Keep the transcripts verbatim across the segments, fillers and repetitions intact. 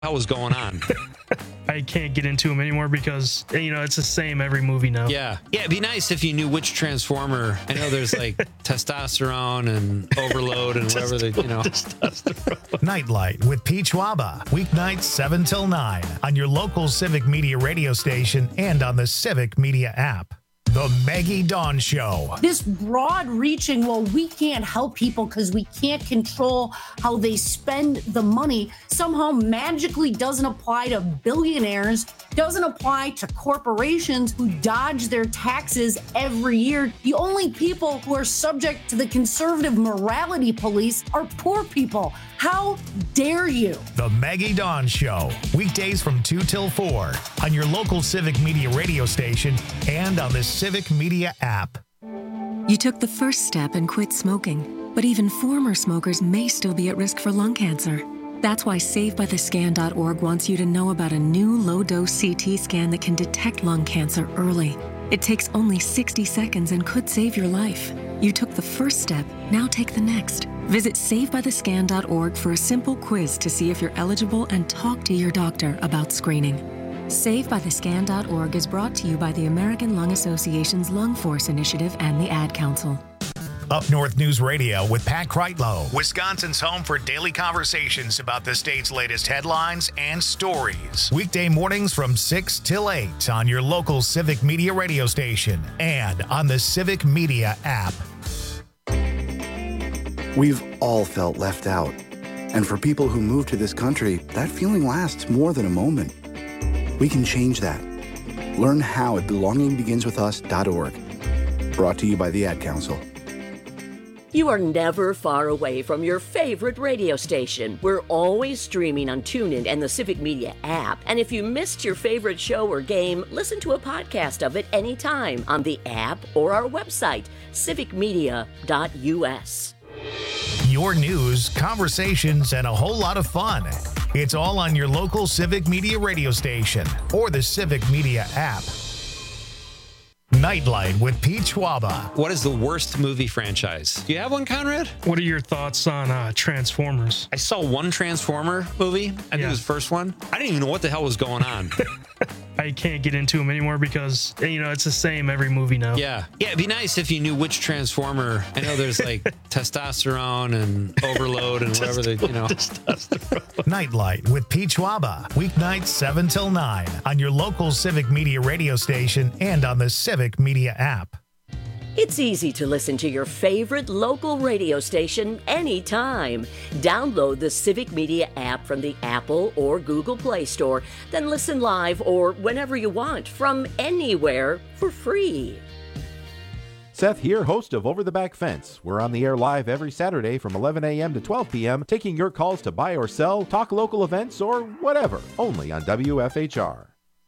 hell was going on? I can't get into them anymore because, you know, it's the same every movie now. Yeah. Yeah, it'd be nice if you knew which Transformer. I know there's like testosterone and overload and whatever they, you know. Nightlight with Peach Waba. Weeknights seven till nine on your local Civic Media radio station and on the Civic Media app. The Maggie Dawn Show. This broad-reaching, well, we can't help people because we can't control how they spend the money, somehow magically doesn't apply to billionaires, doesn't apply to corporations who dodge their taxes every year. The only people who are subject to the conservative morality police are poor people. How dare you? The Maggie Dawn Show. Weekdays from two till four on your local Civic Media radio station and on the Civic Media app. You took the first step and quit smoking, but even former smokers may still be at risk for lung cancer. That's why Save By The Scan dot org wants you to know about a new low-dose C T scan that can detect lung cancer early. It takes only sixty seconds and could save your life. You took the first step, now take the next. Visit Save By The Scan dot org for a simple quiz to see if you're eligible and talk to your doctor about screening. Save By The Scan dot org is brought to you by the American Lung Association's Lung Force Initiative and the Ad Council. Up North News Radio with Pat Kreitlow, Wisconsin's home for daily conversations about the state's latest headlines and stories. Weekday mornings from six till eight on your local Civic Media radio station and on the Civic Media app. We've all felt left out. And for people who move to this country, that feeling lasts more than a moment. We can change that. Learn how at belonging begins with us dot org. Brought to you by the Ad Council. You are never far away from your favorite radio station. We're always streaming on TuneIn and the Civic Media app. And if you missed your favorite show or game, listen to a podcast of it anytime on the app or our website, civic media dot u s. Your news, conversations, and a whole lot of fun. It's all on your local Civic Media radio station or the Civic Media app. Nightlight with Peach Waba. What is the worst movie franchise? Do you have one, Conrad? What are your thoughts on uh, Transformers? I saw one Transformer movie. I think Yeah. it was the first one. I didn't even know what the hell was going on. I can't get into them anymore because, you know, it's the same every movie now. Yeah. Yeah, it'd be nice if you knew which Transformer. I know there's like testosterone and overload and whatever they, you know. Nightlight with Peach Waba. Weeknights seven till nine on your local Civic Media radio station and on the Civic Media app. It's easy to listen to your favorite local radio station anytime. Download the Civic Media app from the Apple or Google Play Store, then listen live or whenever you want from anywhere for free. Seth here, host of Over the Back Fence. We're on the air live every Saturday from eleven a.m. to twelve p.m., taking your calls to buy or sell, talk local events, or whatever, only on W F H R.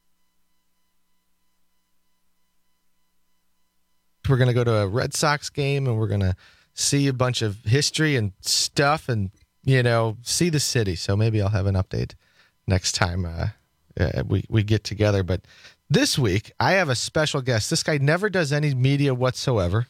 We're going to go to a Red Sox game and we're going to see a bunch of history and stuff and, you know, see the city. So maybe I'll have an update next time uh, uh, we, we get together. But this week, I have a special guest. This guy never does any media whatsoever.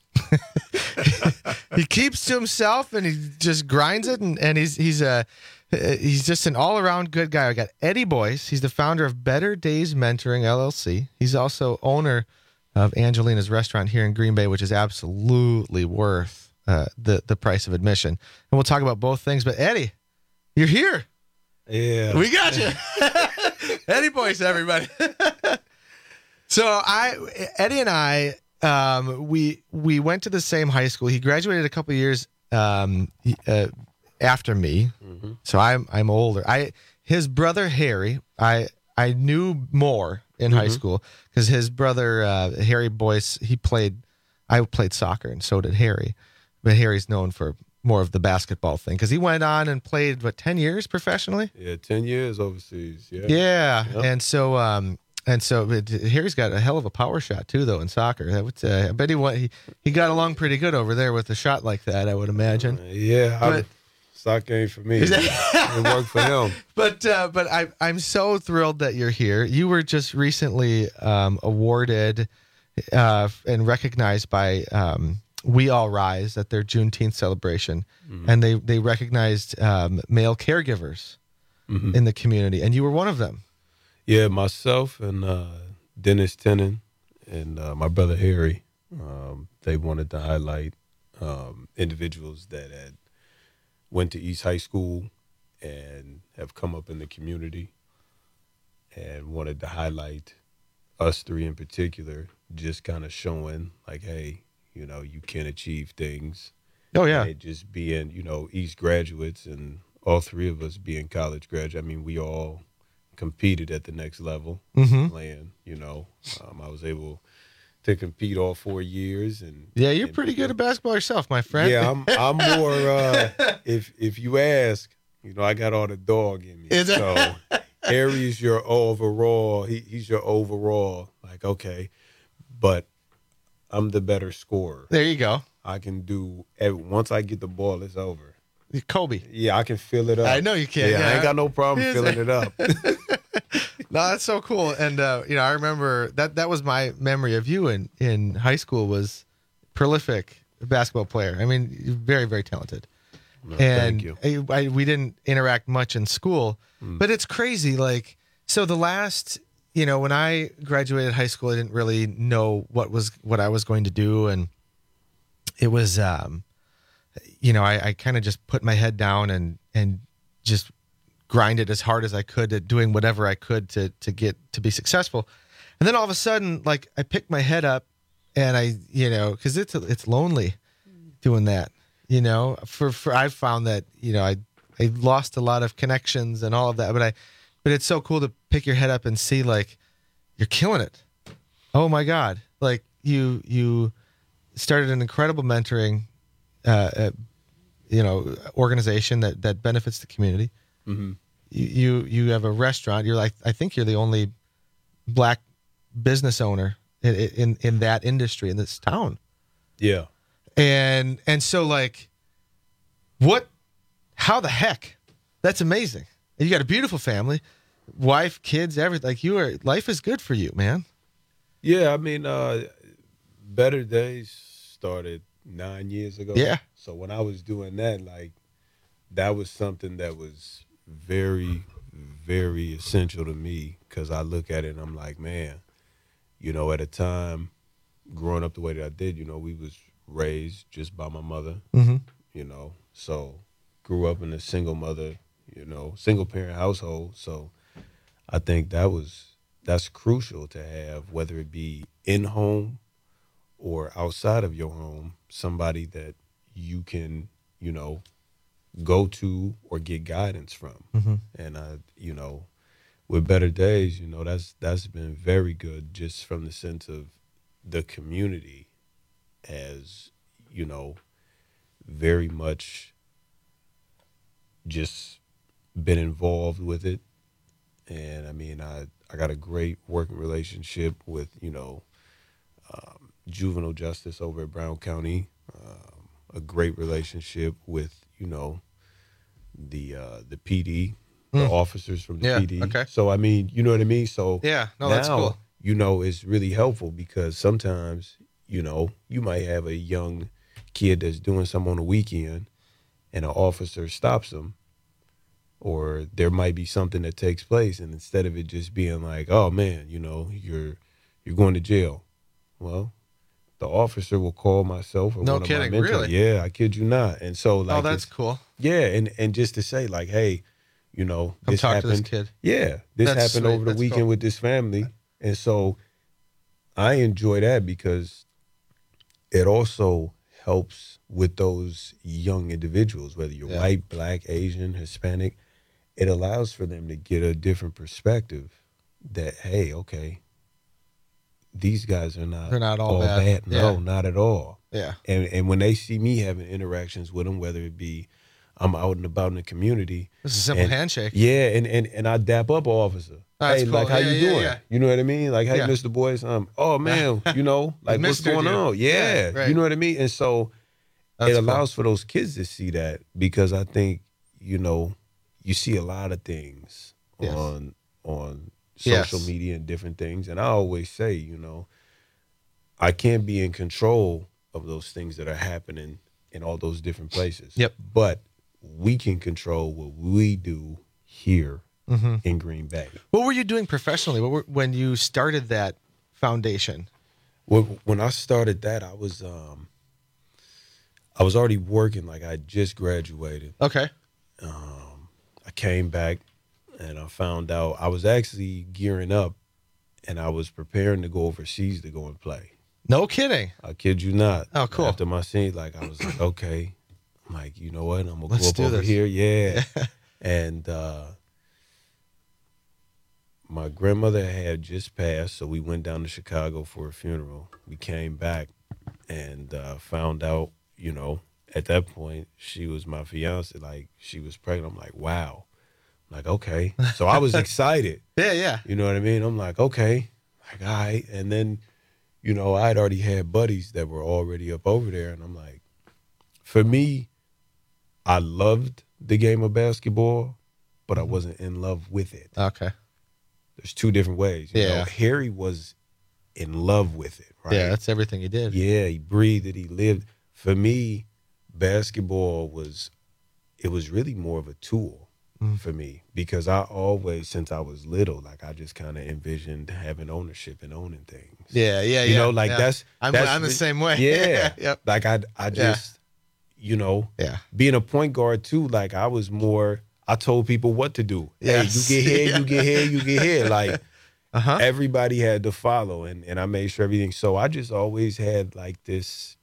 He keeps to himself and he just grinds it. And, and he's he's a, he's just an all-around good guy. I got Eddie Boyce. He's the founder of Better Days Mentoring, L L C. He's also owner of Angelina's restaurant here in Green Bay, which is absolutely worth uh, the, the price of admission. And we'll talk about both things. But Eddie, you're here. Yeah. We got you. Eddie Boyce, everybody. So I, Eddie and I, um, we we went to the same high school. He graduated a couple of years um, uh, after me. Mm-hmm. So I'm I'm older. I his brother Harry, I I knew more in mm-hmm. high school because his brother uh, Harry Boyce, he played. I played soccer, and so did Harry. But Harry's known for more of the basketball thing because he went on and played what ten years professionally. Yeah, ten years overseas. Yeah, yeah, yep. and so um, and so but Harry's got a hell of a power shot too, though in soccer. I would uh, I bet he went, he he got along pretty good over there with a shot like that. I would imagine. Uh, yeah, but, I, soccer ain't for me. It worked for him. But uh, but I I'm so thrilled that you're here. You were just recently um, awarded uh, and recognized by um, We All Rise at their Juneteenth celebration, mm-hmm. and they they recognized um, male caregivers mm-hmm. in the community, and you were one of them. Yeah, myself and uh, Dennis Tennant and uh, my brother Harry, um, they wanted to highlight um, individuals that had went to East High School and have come up in the community, and wanted to highlight us three in particular, just kind of showing like, hey, you know, you can achieve things. Oh, yeah. And it just being, you know, East graduates and all three of us being college graduates. I mean, we all competed at the next level, mm-hmm. playing, you know. Um, I was able to compete all four years. and Yeah, you're and, pretty good at basketball yourself, my friend. Yeah, I'm I'm more, uh, if if you ask, you know, I got all the dog in me. Is it? So Harry's your overall, he, he's your overall, like, okay, but I'm the better scorer. There you go. I can do, once I get the ball, it's over. Kobe. Yeah, I can fill it up. I know you can. Yeah, yeah. I ain't got no problem filling it up. No, that's so cool. And uh, you know, I remember that that was my memory of you in, in high school, was prolific basketball player. I mean, very, very talented. No, and thank you. I, I, we didn't interact much in school, mm. but it's crazy. Like, so the last, you know, when I graduated high school, I didn't really know what was what I was going to do, and it was, um, you know, I, I kind of just put my head down and and just grinded as hard as I could at doing whatever I could to to get to be successful. And then all of a sudden, like, I picked my head up, and I, you know, because it's it's lonely doing that. You know, for for I've found that, you know, I I lost a lot of connections and all of that, but I, but it's so cool to pick your head up and see, like, you're killing it. Oh my God! Like, you you started an incredible mentoring, uh, uh you know, organization that that benefits the community. Mm-hmm. You, you you have a restaurant. You're like, I think you're the only black business owner in in, in that industry in this town. Yeah. And and so, like, what? How the heck? That's amazing. You got a beautiful family, wife, kids, everything. Like, you are. Life is good for you, man. Yeah, I mean, uh, Better Days started nine years ago. Yeah. So when I was doing that, like, that was something that was very, very essential to me, because I look at it and I'm like, man, you know, at a time growing up the way that I did, you know, we was raised just by my mother, mm-hmm. you know, so grew up in a single mother, you know, single parent household. So I think that was, that's crucial to have, whether it be in home or outside of your home, somebody that you can, you know, go to or get guidance from. Mm-hmm. And I, you know, with Better Days, you know, that's that's been very good, just from the sense of the community has, you know, very much just been involved with it. And I mean, I, I got a great working relationship with, you know, um, juvenile justice over at Brown County, um, a great relationship with, you know, the uh, the P D, the Mm. officers from the Yeah, P D. okay. So, I mean, you know what I mean? So Yeah, no, now, that's cool. you know, it's really helpful, because sometimes, you know, you might have a young kid that's doing something on the weekend and an officer stops them, or there might be something that takes place, and instead of it just being like, oh man, you know, you're you're going to jail. Well, the officer will call myself or No one of kidding, my mentors. really? Yeah, I kid you not. And so, like, Oh, that's it's- cool. yeah, and and just to say, like, hey, you know, Come this talk happened. to this kid. Yeah, this That's happened sweet. over the That's weekend cool. with this family, and so I enjoy that, because it also helps with those young individuals, whether you're Yeah. white, black, Asian, Hispanic. It allows for them to get a different perspective that, hey, okay, these guys are not They're not all bad. No, Yeah. not at all. Yeah. And and when they see me having interactions with them, whether it be I'm out and about in the community, It's a simple and- handshake. yeah, and, and and I dap up an officer. Oh, that's hey, cool. like, how Yeah, you yeah, doing? yeah. You know what I mean? Like, hey, Yeah. Mister Boyce, um, oh man, you know, like, what's mistered going you. on? Yeah, Yeah, right. you know what I mean? And so That's it cool. allows for those kids to see that, because I think, you know, you see a lot of things Yes. on on Yes. social media and different things. And I always say, you know, I can't be in control of those things that are happening in all those different places. Yep. But we can control what we do here Mhm. in Green Bay. What were you doing professionally? What were, when you started that foundation? When, when I started that, I was um, I was already working. Like I just graduated. Okay. Um, I came back and I found out I was actually gearing up, and I was preparing to go overseas to go and play. No kidding. I kid you not. Oh, cool. After my scene, like I was like, okay, I'm like, you know what? I'm gonna Let's go up do over this. here, yeah. And uh, my grandmother had just passed, so we went down to Chicago for a funeral. We came back and uh, found out, you know, at that point she was my fiance. Like she was pregnant. I'm like, wow. I'm like, okay. So I was excited. Yeah, yeah. You know what I mean? I'm like, okay. Like, all right. And then, you know, I'd already had buddies that were already up over there. And I'm like, for me, I loved the game of basketball, but I wasn't in love with it. Okay. There's two different ways. You Yeah. know, Harry was in love with it, right? Yeah, that's everything he did. Yeah, he breathed it, he lived. For me, basketball was, it was really more of a tool Mm. for me, because I always, since I was little, like I just kind of envisioned having ownership and owning things. Yeah, yeah, You yeah. know, like yeah. that's, I'm, that's I'm the re- same way. Yeah. Yep. Like I, I just, you know, Yeah. being a point guard too, like I was more, I told people what to do. Yes. Hey, you get here, Yeah. you get here, you get here. Like Uh-huh. everybody had to follow, and, and I made sure everything. So I just always had like this,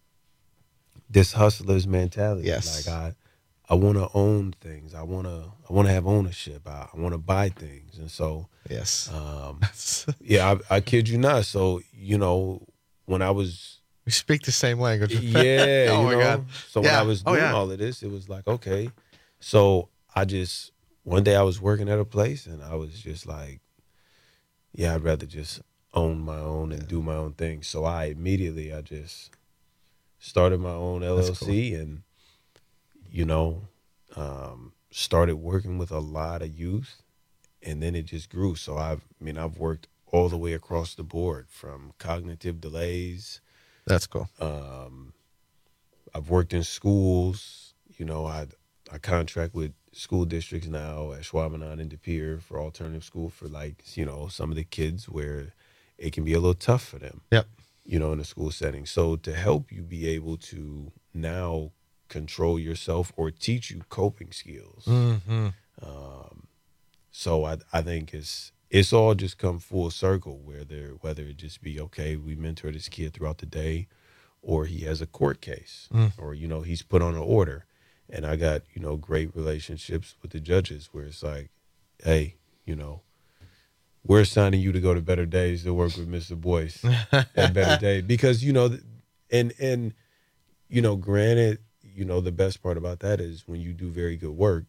this hustler's mentality. Yes. Like I, I want to own things. I want to, I want to have ownership. I, I want to buy things. And so, Yes. um, yeah, I, I kid you not. So, you know, when I was, We speak the same language. yeah, Oh you my know, God. so when Yeah. I was Oh, doing yeah. all of this, it was like, okay. So I just, one day I was working at a place and I was just like, yeah, I'd rather just own my own and do my own thing. So I immediately, I just started my own L L C and, you know, um, started working with a lot of youth, and then it just grew. So I've, I mean, I've worked all the way across the board, from cognitive delays. That's cool. Um, I've worked in schools. You know, I I contract with school districts now at Schwabenau and De Pere for alternative school for, like, you know, some of the kids where it can be a little tough for them. Yep. You know, in a school setting. So to help you be able to now control yourself or teach you coping skills. Mm-hmm. Um, so I I think it's it's all just come full circle, where there, whether it just be, okay, we mentor this kid throughout the day, or he has a court case, Mm. or, you know, he's put on an order. And I got, you know, great relationships with the judges where it's like, hey, you know, we're assigning you to go to Better Days to work with Mister Boyce at Better Days. Because, you know, th- and, and, you know, granted, you know, the best part about that is when you do very good work,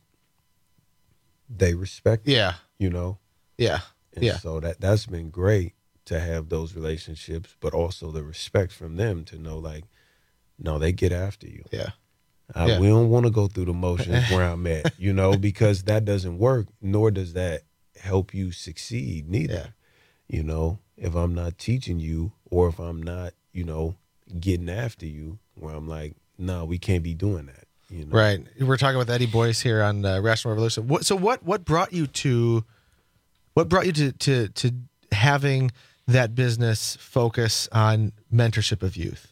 they respect it, Yeah. you know? Yeah. And Yeah. so that, that's been great to have those relationships, but also the respect from them to know, like, no, they get after you. Yeah. I, Yeah. We don't want to go through the motions where I'm at, you know, because that doesn't work, nor does that help you succeed neither. Yeah. You know, if I'm not teaching you, or if I'm not, you know, getting after you, where I'm like, no, we can't be doing that. You know? Right. We're talking with Eddie Boyce here on uh, Rational Revolution. What, so what what brought you to what brought you to, to to having that business focus on mentorship of youth?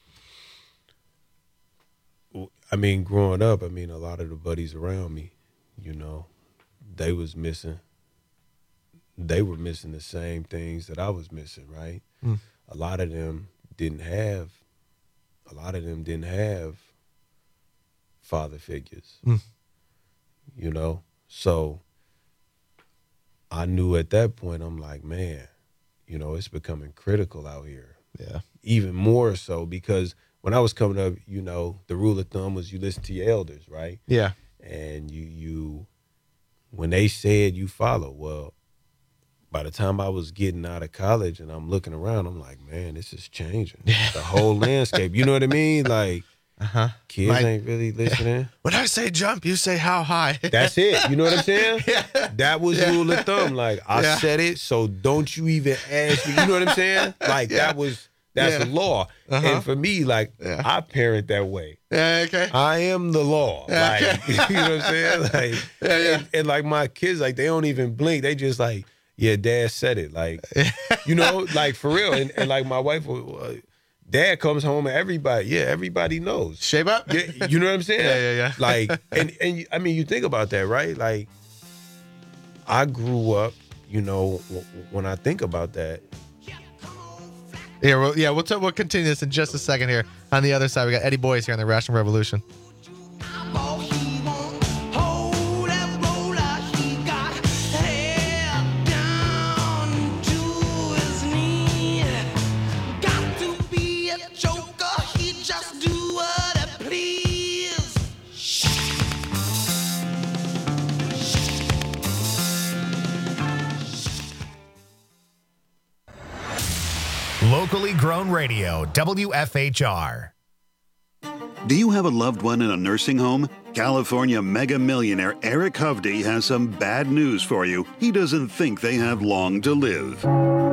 I mean, growing up, I mean, a lot of the buddies around me, you know, they was missing. They were missing the same things that I was missing, right? Mm. A lot of them didn't have, a lot of them didn't have father figures, Mm. you know? So I knew at that point, I'm like, man, you know, it's becoming critical out here. Yeah. Even more so because when I was coming up, you know, the rule of thumb was you listen to your elders, right? Yeah. And you, you, when they said you follow, well, by the time I was getting out of college and I'm looking around, I'm like, man, this is changing. The whole landscape. You know what I mean? Like, Uh-huh. kids My- ain't really listening. When I say jump, you say how high. That's it. You know what I'm saying? Yeah. That was Yeah. rule of thumb. Like, I Yeah. said it, so don't you even ask me. You know what I'm saying? Like, Yeah. that was That's Yeah. the law. Uh-huh. And for me, like, Yeah. I parent that way. Yeah, okay. I am the law. Yeah, Like, okay. you know what I'm saying? Like, Yeah, yeah. And, and like my kids, like, they don't even blink. They just like, yeah, Dad said it. Like, you know, like for real. And, and like my wife, uh, Dad comes home and everybody, yeah, everybody knows. Shape up? Yeah, you know what I'm saying? Yeah, yeah, yeah. Like, and, and you- I mean, you think about that, right? Like, I grew up, you know, w- when I think about that, Yeah, well, yeah, we'll, t- we'll continue this in just a second here. On the other side, we got Eddie Boyce here on the Rational Revolution. Locally grown radio, W F H R. Do you have a loved one in a nursing home? California mega millionaire Eric Hovde has some bad news for you. He doesn't think they have long to live.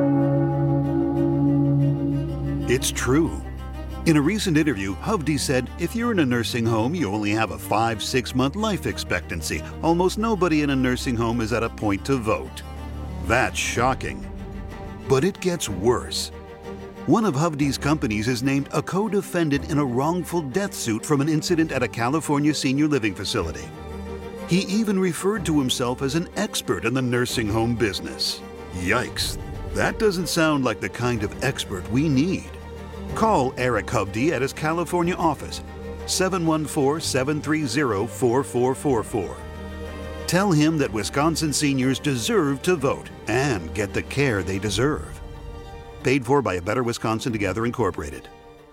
It's true. In a recent interview, Hovde said, if you're in a nursing home, you only have a five, six month life expectancy. Almost nobody in a nursing home is at a point to vote. That's shocking. But it gets worse. One of Hovde's companies is named a co-defendant in a wrongful death suit from an incident at a California senior living facility. He even referred to himself as an expert in the nursing home business. Yikes, that doesn't sound like the kind of expert we need. Call Eric Hovde at his California office, seven one four, seven three zero, four four four four. Tell him that Wisconsin seniors deserve to vote and get the care they deserve. Paid for by A Better Wisconsin Together Incorporated.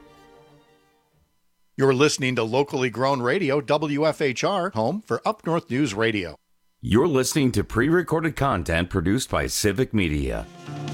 You're listening to locally grown radio, W F H R, home for Up North News Radio. You're listening to pre-recorded content produced by Civic Media.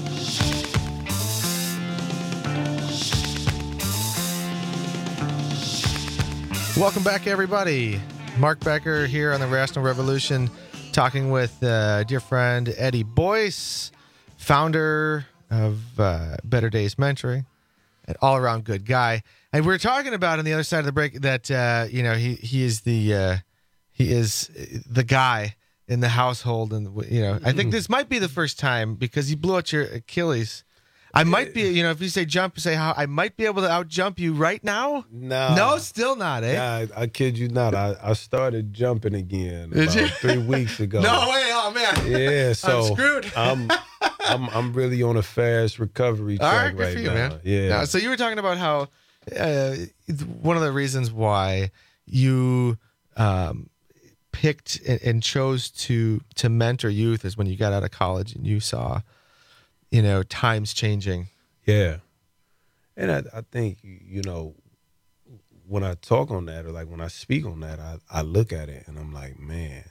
Welcome back, everybody. Mark Becker here on the Rational Revolution, talking with uh, dear friend Eddie Boyce, founder of uh, Better Days Mentoring, an all-around good guy. And we we're talking about on the other side of the break that uh, you know he he is the uh, he is the guy in the household, and you know I think this might be the first time because you blew out your Achilles. I might be, you know, if you say jump, say how I might be able to out jump you right now. No, no, still not, eh? Nah, I, I kid you not. I, I started jumping again Did about you? three weeks ago. No way, oh man. Yeah, so I'm screwed. I'm, I'm I'm really on a fast recovery All track right, good right for you, now. man. Yeah. Now, so you were talking about how uh, one of the reasons why you um, picked and, and chose to to mentor youth is when you got out of college and you saw, you know, times changing. Yeah. And I, I think, you know, when I talk on that or like when I speak on that, I, I look at it and I'm like, man,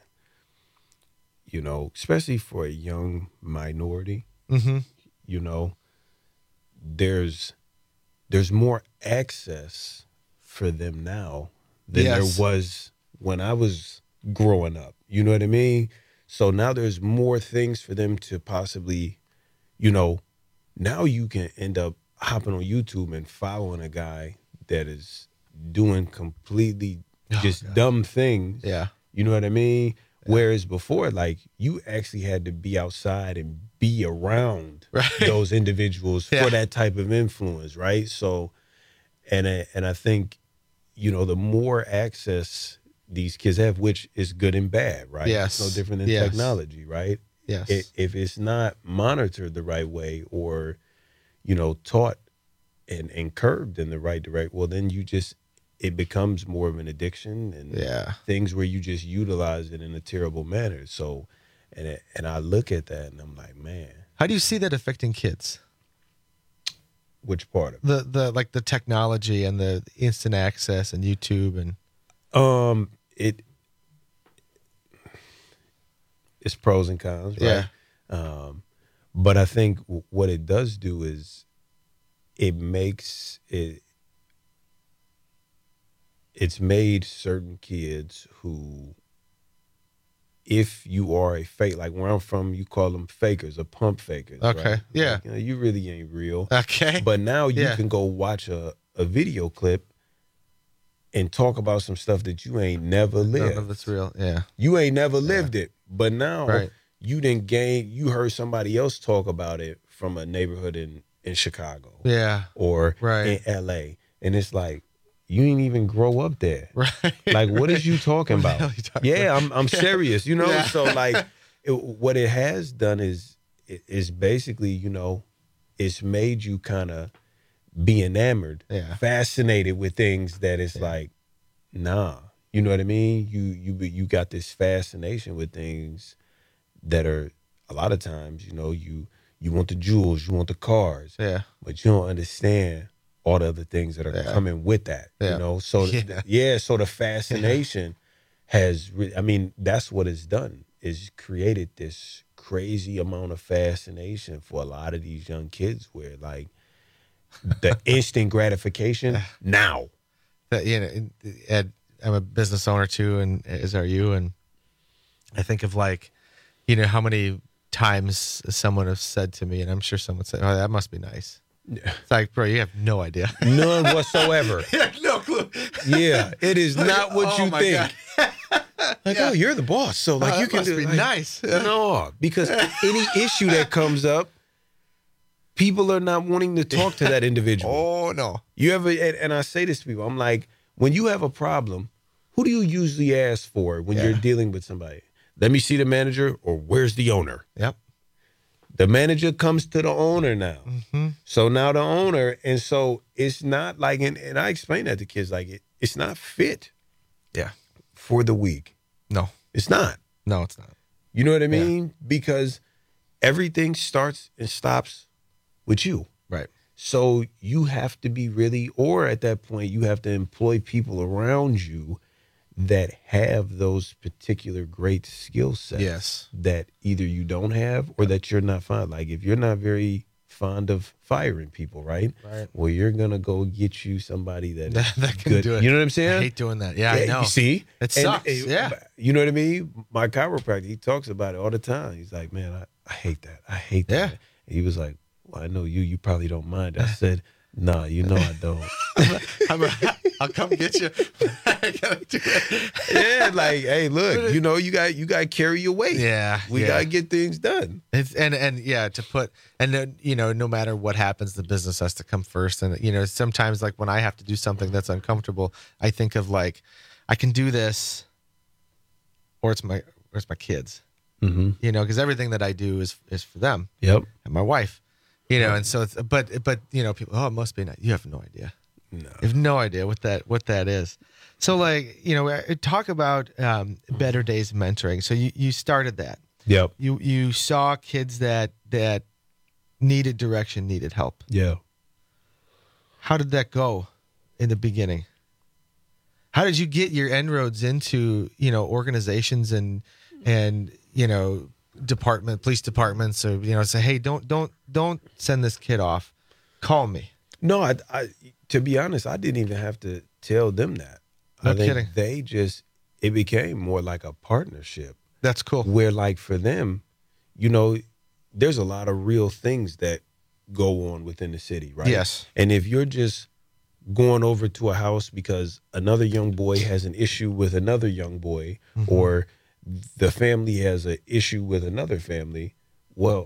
you know, especially for a young minority, mm-hmm. you know, there's there's more access for them now than Yes. there was when I was growing up. You know what I mean? So now there's more things for them to possibly, you know, now you can end up hopping on YouTube and following a guy that is doing completely just God. dumb things. Yeah. You know what I mean? Whereas before, like, you actually had to be outside and be around Right. those individuals Yeah. for that type of influence, right? So, and I, and I think, you know, the more access these kids have, which is good and bad, right? Yes. It's no different than Yes. technology, right? Yes. I- If it's not monitored the right way or, you know, taught and, and curbed in the right direction, well, then you just, it becomes more of an addiction and Yeah. things where you just utilize it in a terrible manner. So, and it, and I look at that and I'm like, man, How do you see that affecting kids? which part of it? The the like the technology and the instant access and YouTube and Um, it it's pros and cons, right? Yeah. Um, but I think w- what it does do is it makes it it's made certain kids who if you are a fake, like where I'm from, you call them fakers or pump fakers. Okay, right? yeah. Like, you know, you really ain't real. Okay. But now you Yeah. can go watch a, a video clip and talk about some stuff that you ain't never lived. None of it's real. Yeah. You ain't never lived it. But now Right. you didn't gain, you heard somebody else talk about it from a neighborhood in, in Chicago. Yeah. Or Right. in L A. And it's like, you ain't even grow up there. Right. Like, what is you talking What the about? hell you talking Yeah, about? I'm I'm Yeah. serious, you know? Yeah. So like it, what it has done is it- is basically, you know, it's made you kind of be enamored, Yeah. fascinated with things that it's like, nah. You know what I mean? You you you got this fascination with things that are a lot of times, you know, you you want the jewels, you want the cars. Yeah. But you don't understand all the other things that are Yeah. coming with that. Yeah. You know, so Yeah. yeah, yeah so the fascination has, re- I mean, that's what it's done. Is created this crazy amount of fascination for a lot of these young kids, where like the instant gratification now. That, you know, Ed, I'm a business owner too, and as are you. And I think of like, you know, how many times someone has said to me, and I'm sure someone said, "Oh, that must be nice." It's like, bro, you have no idea. None whatsoever. Yeah, no clue. Yeah, it is not what Oh you my think. God. Like, oh, you're the boss, so like Oh, you that can must do be like- nice. No, because any issue that comes up, people are not wanting to talk to that individual. Oh no. You ever? And, and I say this to people, I'm like, when you have a problem, who do you usually ask for when Yeah. you're dealing with somebody? Let me see the manager, or where's the owner? Yep. The manager comes to the owner now. Mm-hmm. So now the owner, and so it's not like, and, and I explain that to kids, like it, it's not fit Yeah. for the weak. No. It's not. No, it's not. You know what I mean? Because everything starts and stops with you. Right. So you have to be really, or at that point, you have to employ people around you that have those particular great skill sets. Yes. That either you don't have or that you're not fond. Like if you're not very fond of firing people, right? Right. Well, you're gonna go get you somebody that That, that can good. do it. You know what I'm saying? I hate doing that. Yeah, I know. You see, It And sucks. it- yeah. You know what I mean? My chiropractor, he talks about it all the time. He's like, man, I, I hate that. I hate that. Yeah. And he was like, well, I know you. You probably don't mind. I said, nah, you know I don't. I'm a, I'll come get you. I gotta do it. Yeah, like, hey, look, you know, you got you got to carry your weight. Yeah, we yeah. got to get things done. It's, and and yeah, to put and then you know, no matter what happens, the business has to come first. And you know, sometimes like when I have to do something that's uncomfortable, I think of like, I can do this, or it's my or it's my kids. Mm-hmm. You know, because everything that I do is is for them. Yep. And my wife. You know, and so it's but but you know, people, oh, it must be nice. You have no idea. No. You have no idea what that what that is. So like, you know, I- talk about um, Better Days mentoring. So you you started that. Yep. You you saw kids that that needed direction, needed help. Yeah. How did that go in the beginning? How did you get your inroads into, you know, organizations and and you know, department, police departments, or you know, say, hey, don't don't don't send this kid off. Call me. No, I, I to be honest, I didn't even have to tell them that. No I think kidding. They just it became more like a partnership. That's cool. Where like for them, you know, there's a lot of real things that go on within the city, right? Yes. And if you're just going over to a house because another young boy has an issue with another young boy, Mm-hmm. or the family has an issue with another family, well,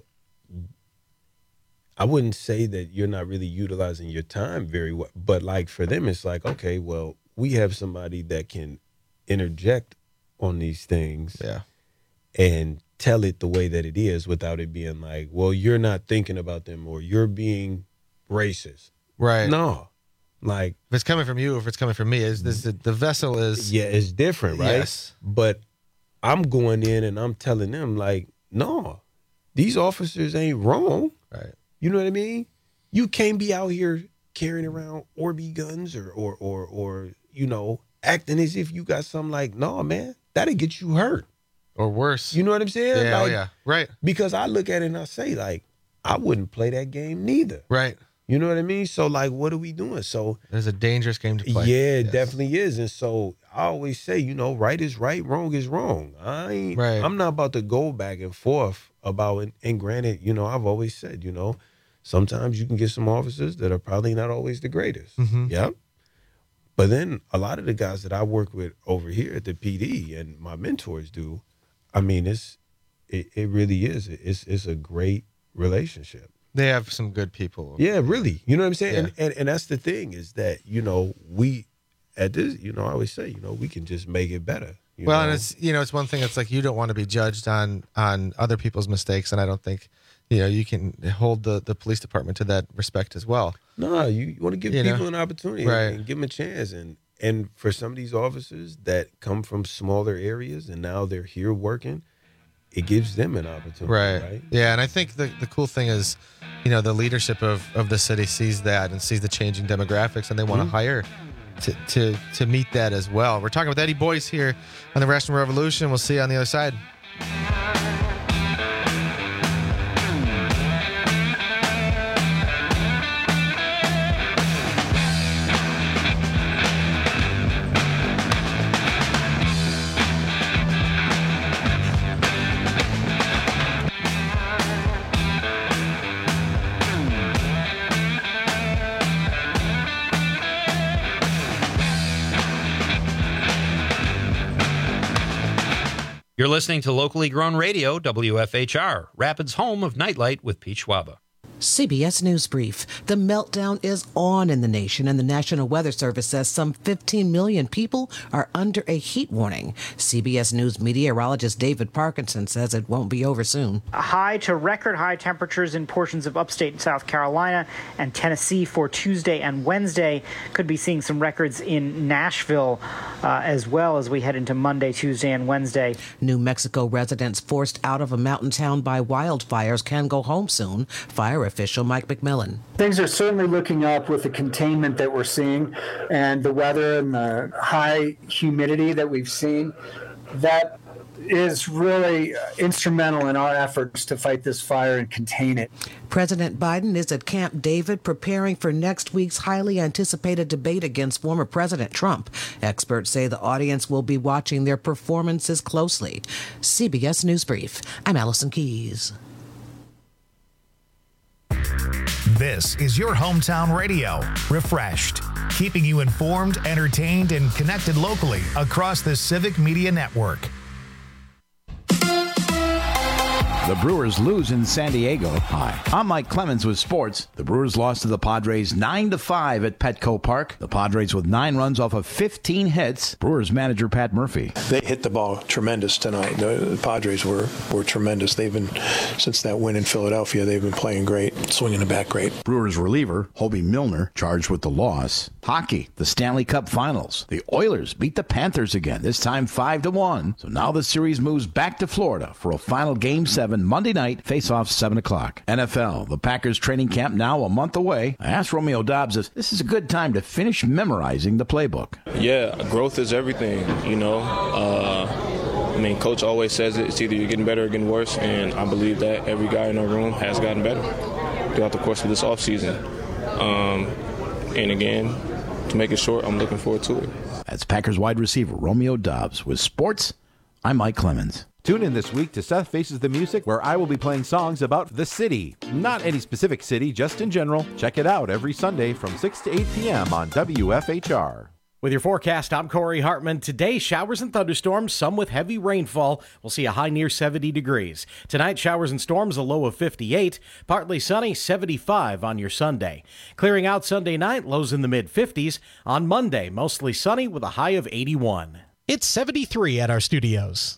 I wouldn't say that you're not really utilizing your time very well, but like for them, it's like, okay, well, we have somebody that can interject on these things, yeah, and tell it the way that it is without it being like, well, you're not thinking about them or you're being racist. Right. No, like if it's coming from you, if it's coming from me, is this the, the vessel is yeah, it's different, right? Yes. But I'm going in and I'm telling them like, no, these officers ain't wrong. Right. You know what I mean? You can't be out here carrying around Orby guns or or or or you know, acting as if you got something like, no, man, that'll get you hurt. Or worse. You know what I'm saying? Yeah, oh Like, yeah. Right. Because I look at it and I say, like, I wouldn't play that game neither. Right. You know what I mean? So, like, what are we doing? So there's a dangerous game to play. Yeah, it yes. definitely is. And so I always say, you know, right is right, wrong is wrong. I ain't, right. I'm not about to go back and forth about it. And granted, you know, I've always said, you know, sometimes you can get some officers that are probably not always the greatest. Mm-hmm. Yeah. But then a lot of the guys that I work with over here at the P D and my mentors do, I mean, it's it, it really is. It's it's a great relationship. They have some good people. Yeah, really. You know what I'm saying? Yeah. And, and and that's the thing is that, you know, we at this, you know, I always say, you know, we can just make it better. You well, know? and it's, you know, it's one thing. It's like you don't want to be judged on on other people's mistakes. And I don't think, you know, you can hold the, the police department to that respect as well. No, you, you want to give You people know? an opportunity Right. and give them a chance. And, and for some of these officers that come from smaller areas and now they're here working, it gives them an opportunity. Right. Right. Yeah. And I think the, the cool thing is, you know, the leadership of, of the city sees that and sees the changing demographics, and they want to Mhm. hire to, to, to meet that as well. We're talking with Eddie Boyce here on the Rational Revolution. We'll see you on the other side. You're listening to locally grown radio, W F H R, Rapids' home of Nightlight with Pete Schwaba. C B S News Brief. The meltdown is on in the nation, and the National Weather Service says some fifteen million people are under a heat warning. C B S News meteorologist David Parkinson says it won't be over soon. High to record high temperatures in portions of upstate South Carolina and Tennessee for Tuesday and Wednesday. Could be seeing some records in Nashville uh, as well as we head into Monday, Tuesday, and Wednesday. New Mexico residents forced out of a mountain town by wildfires can go home soon. Fire official Mike McMillan. Things are certainly looking up with the containment that we're seeing and the weather and the high humidity that we've seen. That is really instrumental in our efforts to fight this fire and contain it. President Biden is at Camp David preparing for next week's highly anticipated debate against former President Trump. Experts say the audience will be watching their performances closely. C B S News Brief. I'm Allison Keys. This is your hometown radio, Refreshed, keeping you informed, entertained, and connected locally across the Civic Media Network. The Brewers lose in San Diego. Hi, I'm Mike Clemens with sports. The Brewers lost to the Padres nine to five at Petco Park. The Padres with nine runs off of fifteen hits. Brewers manager Pat Murphy. They hit the ball tremendous tonight. The Padres were, were tremendous. They've been, since that win in Philadelphia, they've been playing great, swinging the bat great. Brewers reliever Hobie Milner charged with the loss. Hockey, the Stanley Cup Finals. The Oilers beat the Panthers again, this time five to one. So now the series moves back to Florida for a final Game seven Monday night, face-off seven o'clock. N F L, the Packers training camp now a month away. I asked Romeo Dobbs if this is a good time to finish memorizing the playbook. Yeah, growth is everything, you know. Uh, I mean, Coach always says it. It's either you're getting better or getting worse, and I believe that every guy in our room has gotten better throughout the course of this offseason. Um, and again, to make it short, I'm looking forward to it. That's Packers wide receiver Romeo Dobbs. With sports, I'm Mike Clemens. Tune in this week to Seth Faces the Music, where I will be playing songs about the city. Not any specific city, just in general. Check it out every Sunday from six to eight p.m. on W F H R. With your forecast, I'm Corey Hartman. Today, showers and thunderstorms, some with heavy rainfall. We'll see a high near seventy degrees. Tonight, showers and storms, a low of fifty-eight. Partly sunny, seventy-five on your Sunday. Clearing out Sunday night, lows in the mid-fifties. On Monday, mostly sunny with a high of eighty-one. It's seventy-three at our studios.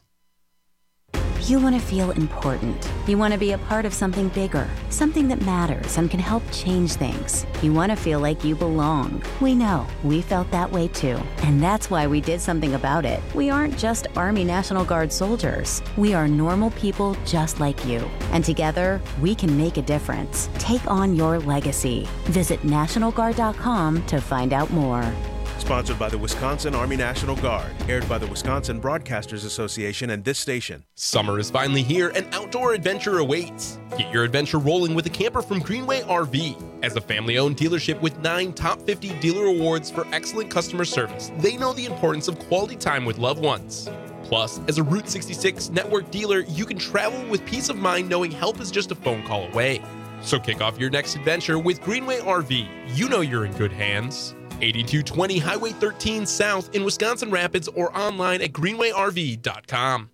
You want to feel important. You want to be a part of something bigger, something that matters and can help change things. You want to feel like you belong. We know. We felt that way too. And that's why we did something about it. We aren't just Army National Guard soldiers. We are normal people just like you. And together, we can make a difference. Take on your legacy. Visit National Guard dot com to find out more. Sponsored by the Wisconsin Army National Guard. Aired by the Wisconsin Broadcasters Association and this station. Summer is finally here and outdoor adventure awaits. Get your adventure rolling with a camper from Greenway R V. As a family-owned dealership with nine top fifty dealer awards for excellent customer service, they know the importance of quality time with loved ones. Plus, as a Route sixty-six network dealer, you can travel with peace of mind knowing help is just a phone call away. So kick off your next adventure with Greenway R V. You know you're in good hands. eighty-two twenty Highway thirteen South in Wisconsin Rapids or online at greenway r v dot com.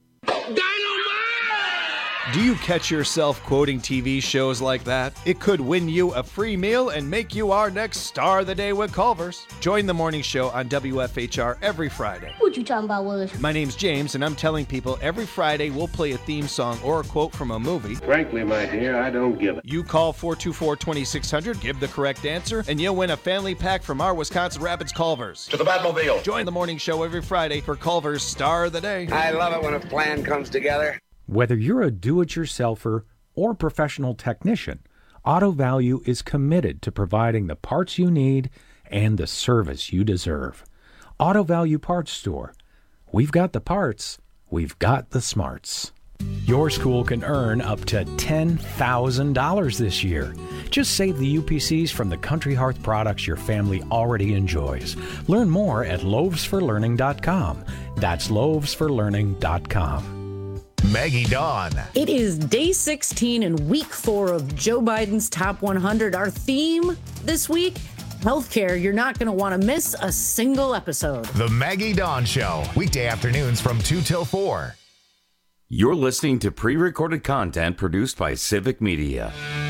Do you catch yourself quoting T V shows like that? It could win you a free meal and make you our next star of the day with Culver's. Join the morning show on W F H R every Friday. What you talking about, Willis? My name's James, and I'm telling people every Friday we'll play a theme song or a quote from a movie. Frankly, my dear, I don't give it. You call four two four, two six zero zero, give the correct answer, and you'll win a family pack from our Wisconsin Rapids Culver's. To the Batmobile. Join the morning show every Friday for Culver's Star of the Day. I love it when a plan comes together. Whether you're a do-it-yourselfer or professional technician, Auto Value is committed to providing the parts you need and the service you deserve. Auto Value Parts Store. We've got the parts. We've got the smarts. Your school can earn up to ten thousand dollars this year. Just save the U P Cs from the Country Hearth products your family already enjoys. Learn more at loaves for learning dot com. That's loaves for learning dot com. Maggie Dawn. It is day sixteen and week four of Joe Biden's Top one hundred. Our theme this week, healthcare. You're not going to want to miss a single episode. The Maggie Dawn Show, weekday afternoons from two till four. You're listening to pre-recorded content produced by Civic Media.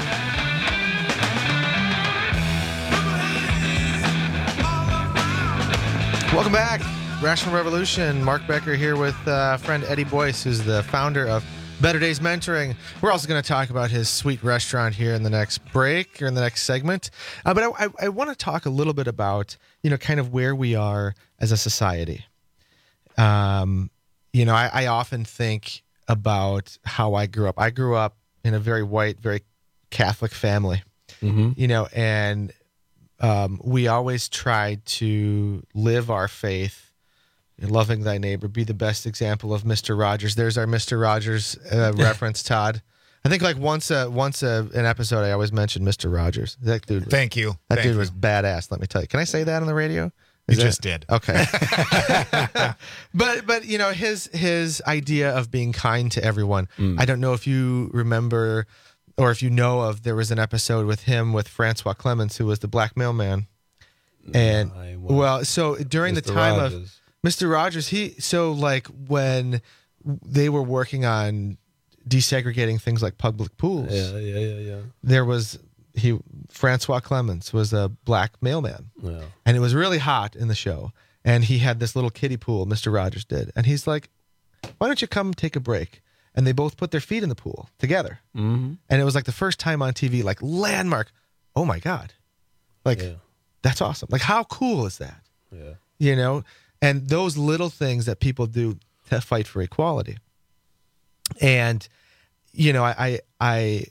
Welcome back. Rational Revolution. Mark Becker here with uh, friend Eddie Boyce, who's the founder of Better Days Mentoring. We're also going to talk about his sweet restaurant here in the next break or in the next segment. Uh, but I, I, I want to talk a little bit about, you know, kind of where we are as a society. Um, you know, I, I often think about how I grew up. I grew up in a very white, very Catholic family, Mm-hmm. you know, and um, we always tried to live our faith. Loving thy neighbor, be the best example of Mister Rogers. There's our Mister Rogers uh, reference, Todd. I think like once a, once a, an episode, I always mentioned Mister Rogers. That dude. Was, Thank you. That Thank dude you. was badass. Let me tell you. Can I say that on the radio? You Is that- just did. Okay. but but you know his his idea of being kind to everyone. Mm. I don't know if you remember or if you know of. There was an episode with him with Francois Clemens, who was the black mailman. And well, so during Mister the time of Rogers. Mister Rogers, he so like when they were working on desegregating things like public pools. Yeah, yeah, yeah, yeah. There was he Francois Clemens was a black mailman. Yeah. And it was really hot in the show. And he had this little kiddie pool, Mister Rogers did. And he's like, why don't you come take a break? And they both put their feet in the pool together. Mm-hmm. And it was like the first time on T V, like landmark. Oh my God. Like, Yeah. that's awesome. Like, how cool is that? Yeah. You know? And those little things that people do to fight for equality. And, you know, I, I,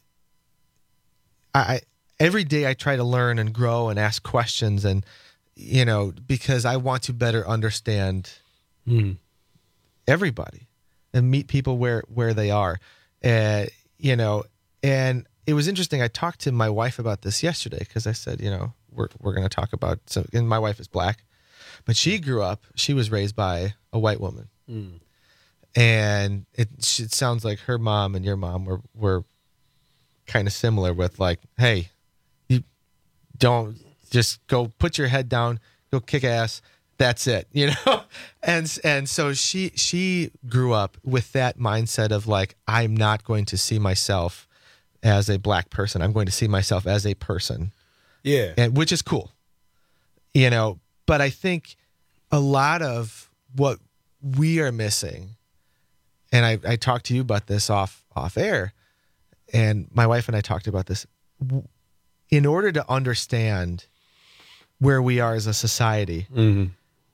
I, I every day I try to learn and grow and ask questions and, you know, because I want to better understand Mm. everybody and meet people where, where they are. Uh, you know, and it was interesting. I talked to my wife about this yesterday because I said, you know, we're, we're going to talk about, so, and my wife is black, but she grew up, she was raised by a white woman. Mm. And it, it sounds like her mom and your mom were, were kind of similar with like, hey, you don't just go put your head down, go kick ass. That's it, you know? And, and so she, she grew up with that mindset of like, I'm not going to see myself as a black person. I'm going to see myself as a person. Yeah. And which is cool, you know, but I think a lot of what we are missing, and I, I talked to you about this off, off air, and my wife and I talked about this. In order to understand where we are as a society, Mm-hmm.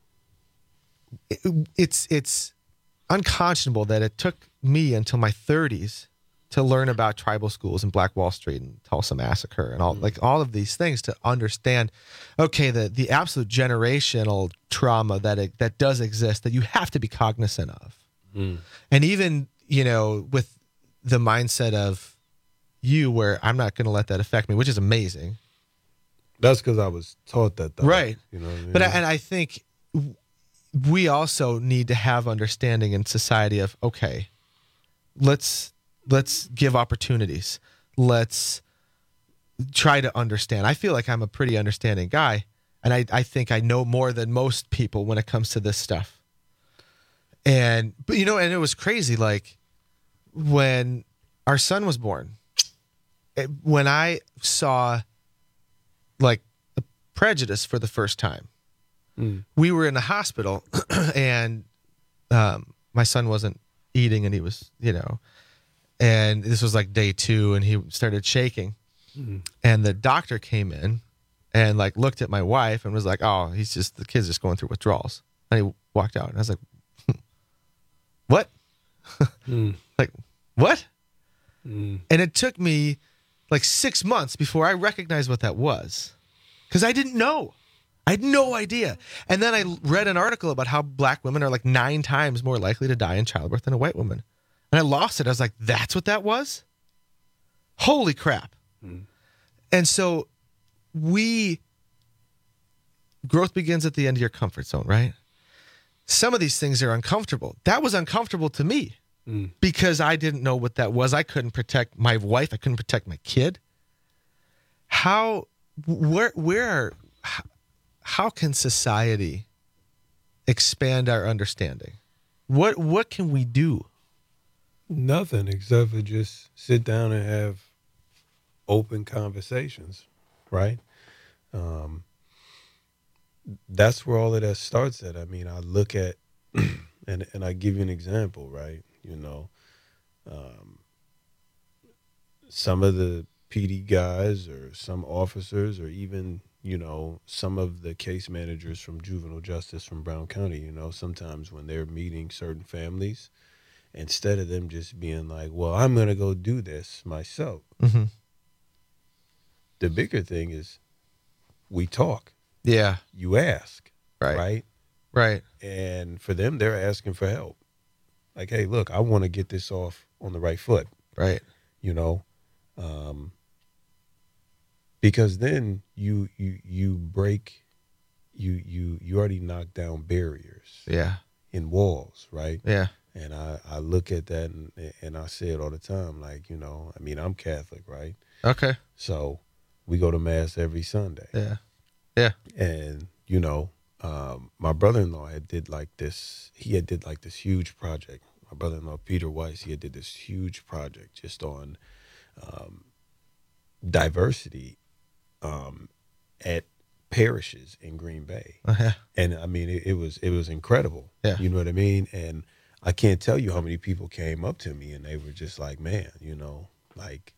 it, it's it's unconscionable that it took me until my thirties to learn about tribal schools and Black Wall Street and Tulsa Massacre and all Mm. like all of these things to understand, okay, the the absolute generational trauma that it, that does exist that you have to be cognizant of. Mm. And even, you know, with the mindset of you where I'm not going to let that affect me, which is amazing. That's because I was taught that, though. Right. You know what I mean? But I, and I think we also need to have understanding in society of, okay, let's let's give opportunities. Let's try to understand. I feel like I'm a pretty understanding guy, and I, I think I know more than most people when it comes to this stuff. And but you know, and it was crazy, like when our son was born, it, when I saw like a prejudice for the first time. Mm. We were in the hospital and um, my son wasn't eating and he was, you know, and this was like day two and he started shaking. Mm. And the doctor came in and like looked at my wife and was like, oh, he's just, the kid's just going through withdrawals. And he walked out and I was like, what? mm. Like, what? Mm. And it took me like six months before I recognized what that was. Because I didn't know. I had no idea. And then I read an article about how black women are like nine times more likely to die in childbirth than a white woman. And I lost it. I was like, that's what that was? Holy crap. Mm. And so we, growth begins at the end of your comfort zone, right? Some of these things are uncomfortable. That was uncomfortable to me mm. because I didn't know what that was. I couldn't protect my wife. I couldn't protect my kid. How... Where, where, how, how can society expand our understanding? What, what can we do? Nothing except for just sit down and have open conversations, right? Um, that's where all of that starts at. I mean, I look at, and and I give you an example, right? You know, um, some of the P D guys or some officers or even, you know, some of the case managers from juvenile justice from Brown County, you know, sometimes when they're meeting certain families, instead of them just being like, well, I'm going to go do this myself. Mm-hmm. The bigger thing is we talk. Yeah. You ask. Right. Right. Right. And for them, they're asking for help. Like, hey, look, I want to get this off on the right foot. Right. You know, um, because then you you you break, you you you already knock down barriers. Yeah. In walls, right? Yeah. And I, I look at that and and I say it all the time, like, you know, I mean, I'm Catholic, right? Okay. So we go to mass every Sunday. Yeah. Yeah. And, you know, um, my brother-in-law had did like this, he had did like this huge project. My brother-in-law, Peter Weiss, he had did this huge project just on um, diversity um, at parishes in Green Bay. Uh-huh. And I mean, it, it was, it was incredible. Yeah. You know what I mean? And I can't tell you how many people came up to me and they were just like, man, you know, like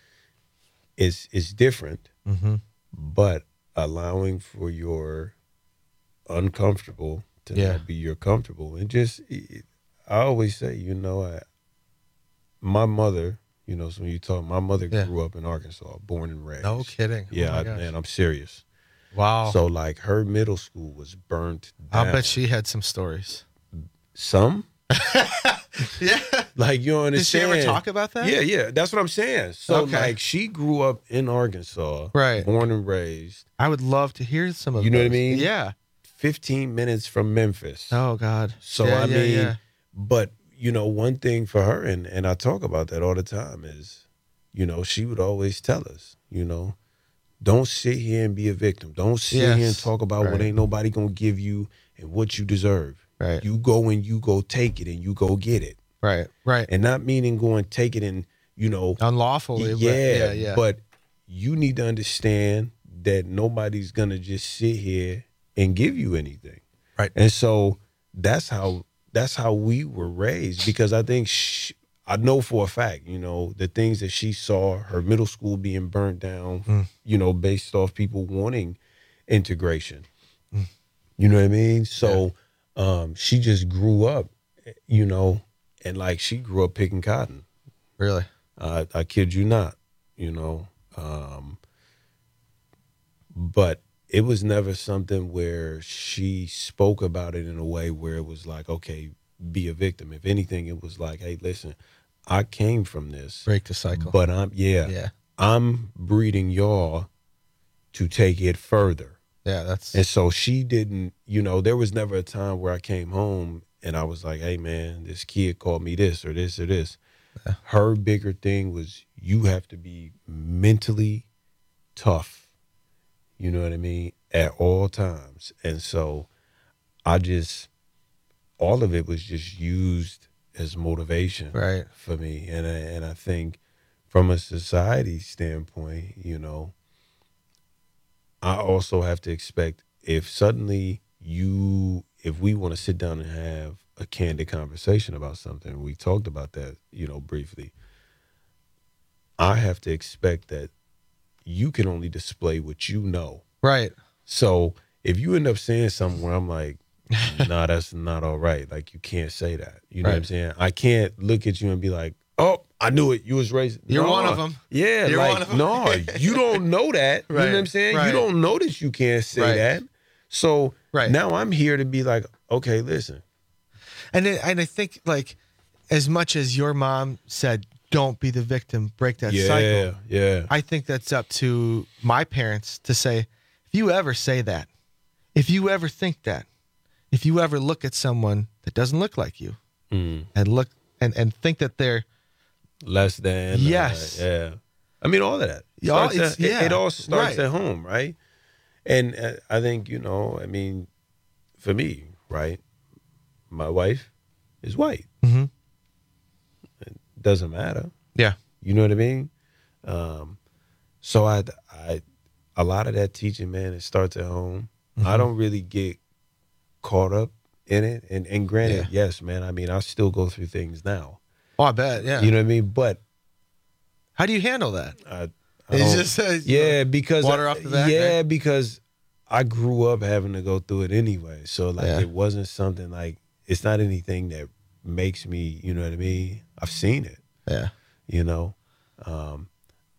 it's, it's different, mm-hmm. but allowing for your uncomfortable to Yeah. now be your comfortable. And just, it, I always say, you know, I, my mother, you know, so when you talk, my mother Yeah. grew up in Arkansas, born and raised. No kidding. Oh Yeah, my I, gosh. man, I'm serious. Wow. So like her middle school was burnt down. I'll bet she had some stories. Some? Yeah. Like, you don't Did she understand. ever talk about that? Yeah, yeah. That's what I'm saying. So Okay. like she grew up in Arkansas. Right. Born and raised. I would love to hear some of You know what I those. mean? Yeah. fifteen minutes from Memphis. Oh, God. So Yeah, I yeah, mean, yeah. but you know, one thing for her, and, and I talk about that all the time, is, you know, she would always tell us, you know, don't sit here and be a victim. Don't sit Yes. here and talk about what Right. ain't nobody gonna give you and what you deserve. Right. You go and you go take it and you go get it. Right. Right. And not meaning go and take it and, you know, Unlawfully. but- yeah, Yeah. Yeah. but you need to understand that nobody's gonna just sit here and give you anything. Right. And so that's how that's how we were raised, because I think she, I know for a fact, you know, the things that she saw, her middle school being burnt down, Mm. you know, based off people wanting integration. Mm. You know what I mean? So um, she just grew up, you know, and like she grew up picking cotton. Really? Uh, I kid you not, you know. Um, but it was never something where she spoke about it in a way where it was like, okay, be a victim. If anything, it was like, hey, listen, I came from this. Break the cycle. But I'm yeah. Yeah. I'm breeding y'all to take it further. Yeah, that's And so she didn't, you know, there was never a time where I came home and I was like, hey man, this kid called me this or this or this. Yeah. Her bigger thing was you have to be mentally tough. You know what I mean? At all times. And so I just, all of it was just used as motivation right. for me. And I, and I think from a society standpoint, you know, I also have to expect if suddenly you, if we want to sit down and have a candid conversation about something, we talked about that, you know, briefly, I have to expect that you can only display what you know. Right. So if you end up saying something where I'm like, nah, that's not all right. Like, you can't say that. You know right. what I'm saying? I can't look at you and be like, oh, I knew it. You was racist. You're no. one of them. Yeah. You're like, one of them. no, you don't know that. right. You know what I'm saying? Right. You don't know that you can't say right. that. So right. now I'm here to be like, okay, listen. And it, and I think, like, as much as your mom said, don't be the victim, break that yeah, cycle. Yeah. I think that's up to my parents to say, if you ever say that, if you ever think that, if you ever look at someone that doesn't look like you mm. and look and, and think that they're less than, yes, uh, yeah. I mean, all of that. All, Starts at, yeah, it, it all starts right. at home, right? And uh, I think, you know, I mean, for me, right, my wife is white. Mm-hmm. It doesn't matter. Yeah. You know what I mean? Um, so I, I, a lot of that teaching, man, it starts at home. Mm-hmm. I don't really get caught up in it. And, and granted, yeah. yes, man, I mean, I still go through things now. Oh, I bet, yeah. You know what I mean? But how do you handle that? I, I it's just uh, yeah, because water off the back. Yeah, right? because I grew up having to go through it anyway. So like, yeah. it wasn't something like, it's not anything that makes me, you know what I mean? I've seen it. Yeah. You know, um,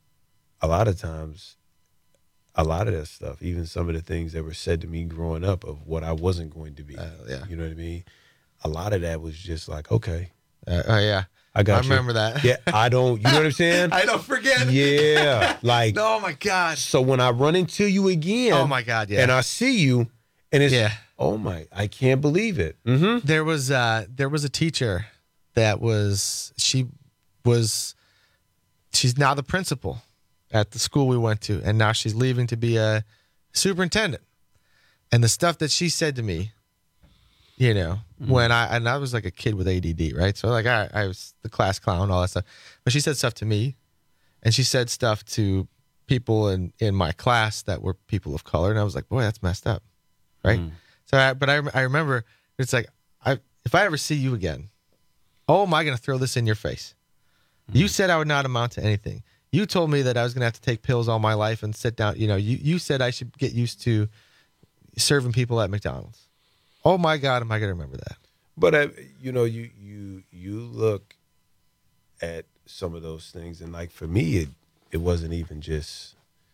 a lot of times, a lot of that stuff, even some of the things that were said to me growing up of what I wasn't going to be. Uh, yeah. You know what I mean? A lot of that was just like, okay. Uh, oh, yeah. I got I you. remember that. Yeah, I don't, you know what I'm saying? I don't forget. Yeah. Like, oh my God. So when I run into you again. Oh my God, yeah. And I see you and it's, yeah. oh my, I can't believe it. Mm-hmm. There was, uh, there was a teacher that was, she was, she's now the principal at the school we went to. And now she's leaving to be a superintendent. And the stuff that she said to me, you know, mm-hmm. when I, and I was like a kid with A D D, right? So like I, I was the class clown, all that stuff. But she said stuff to me and she said stuff to people in, in my class that were people of color. And I was like, boy, that's messed up. Right. Mm. So, I, but I, I remember it's like, I, if I ever see you again, oh, am I going to throw this in your face? Mm. You said I would not amount to anything. You told me that I was going to have to take pills all my life and sit down. You know, you, you said I should get used to serving people at McDonald's. Oh my God, am I going to remember that? But uh, you know, you you you look at some of those things, and like for me, it it wasn't even just,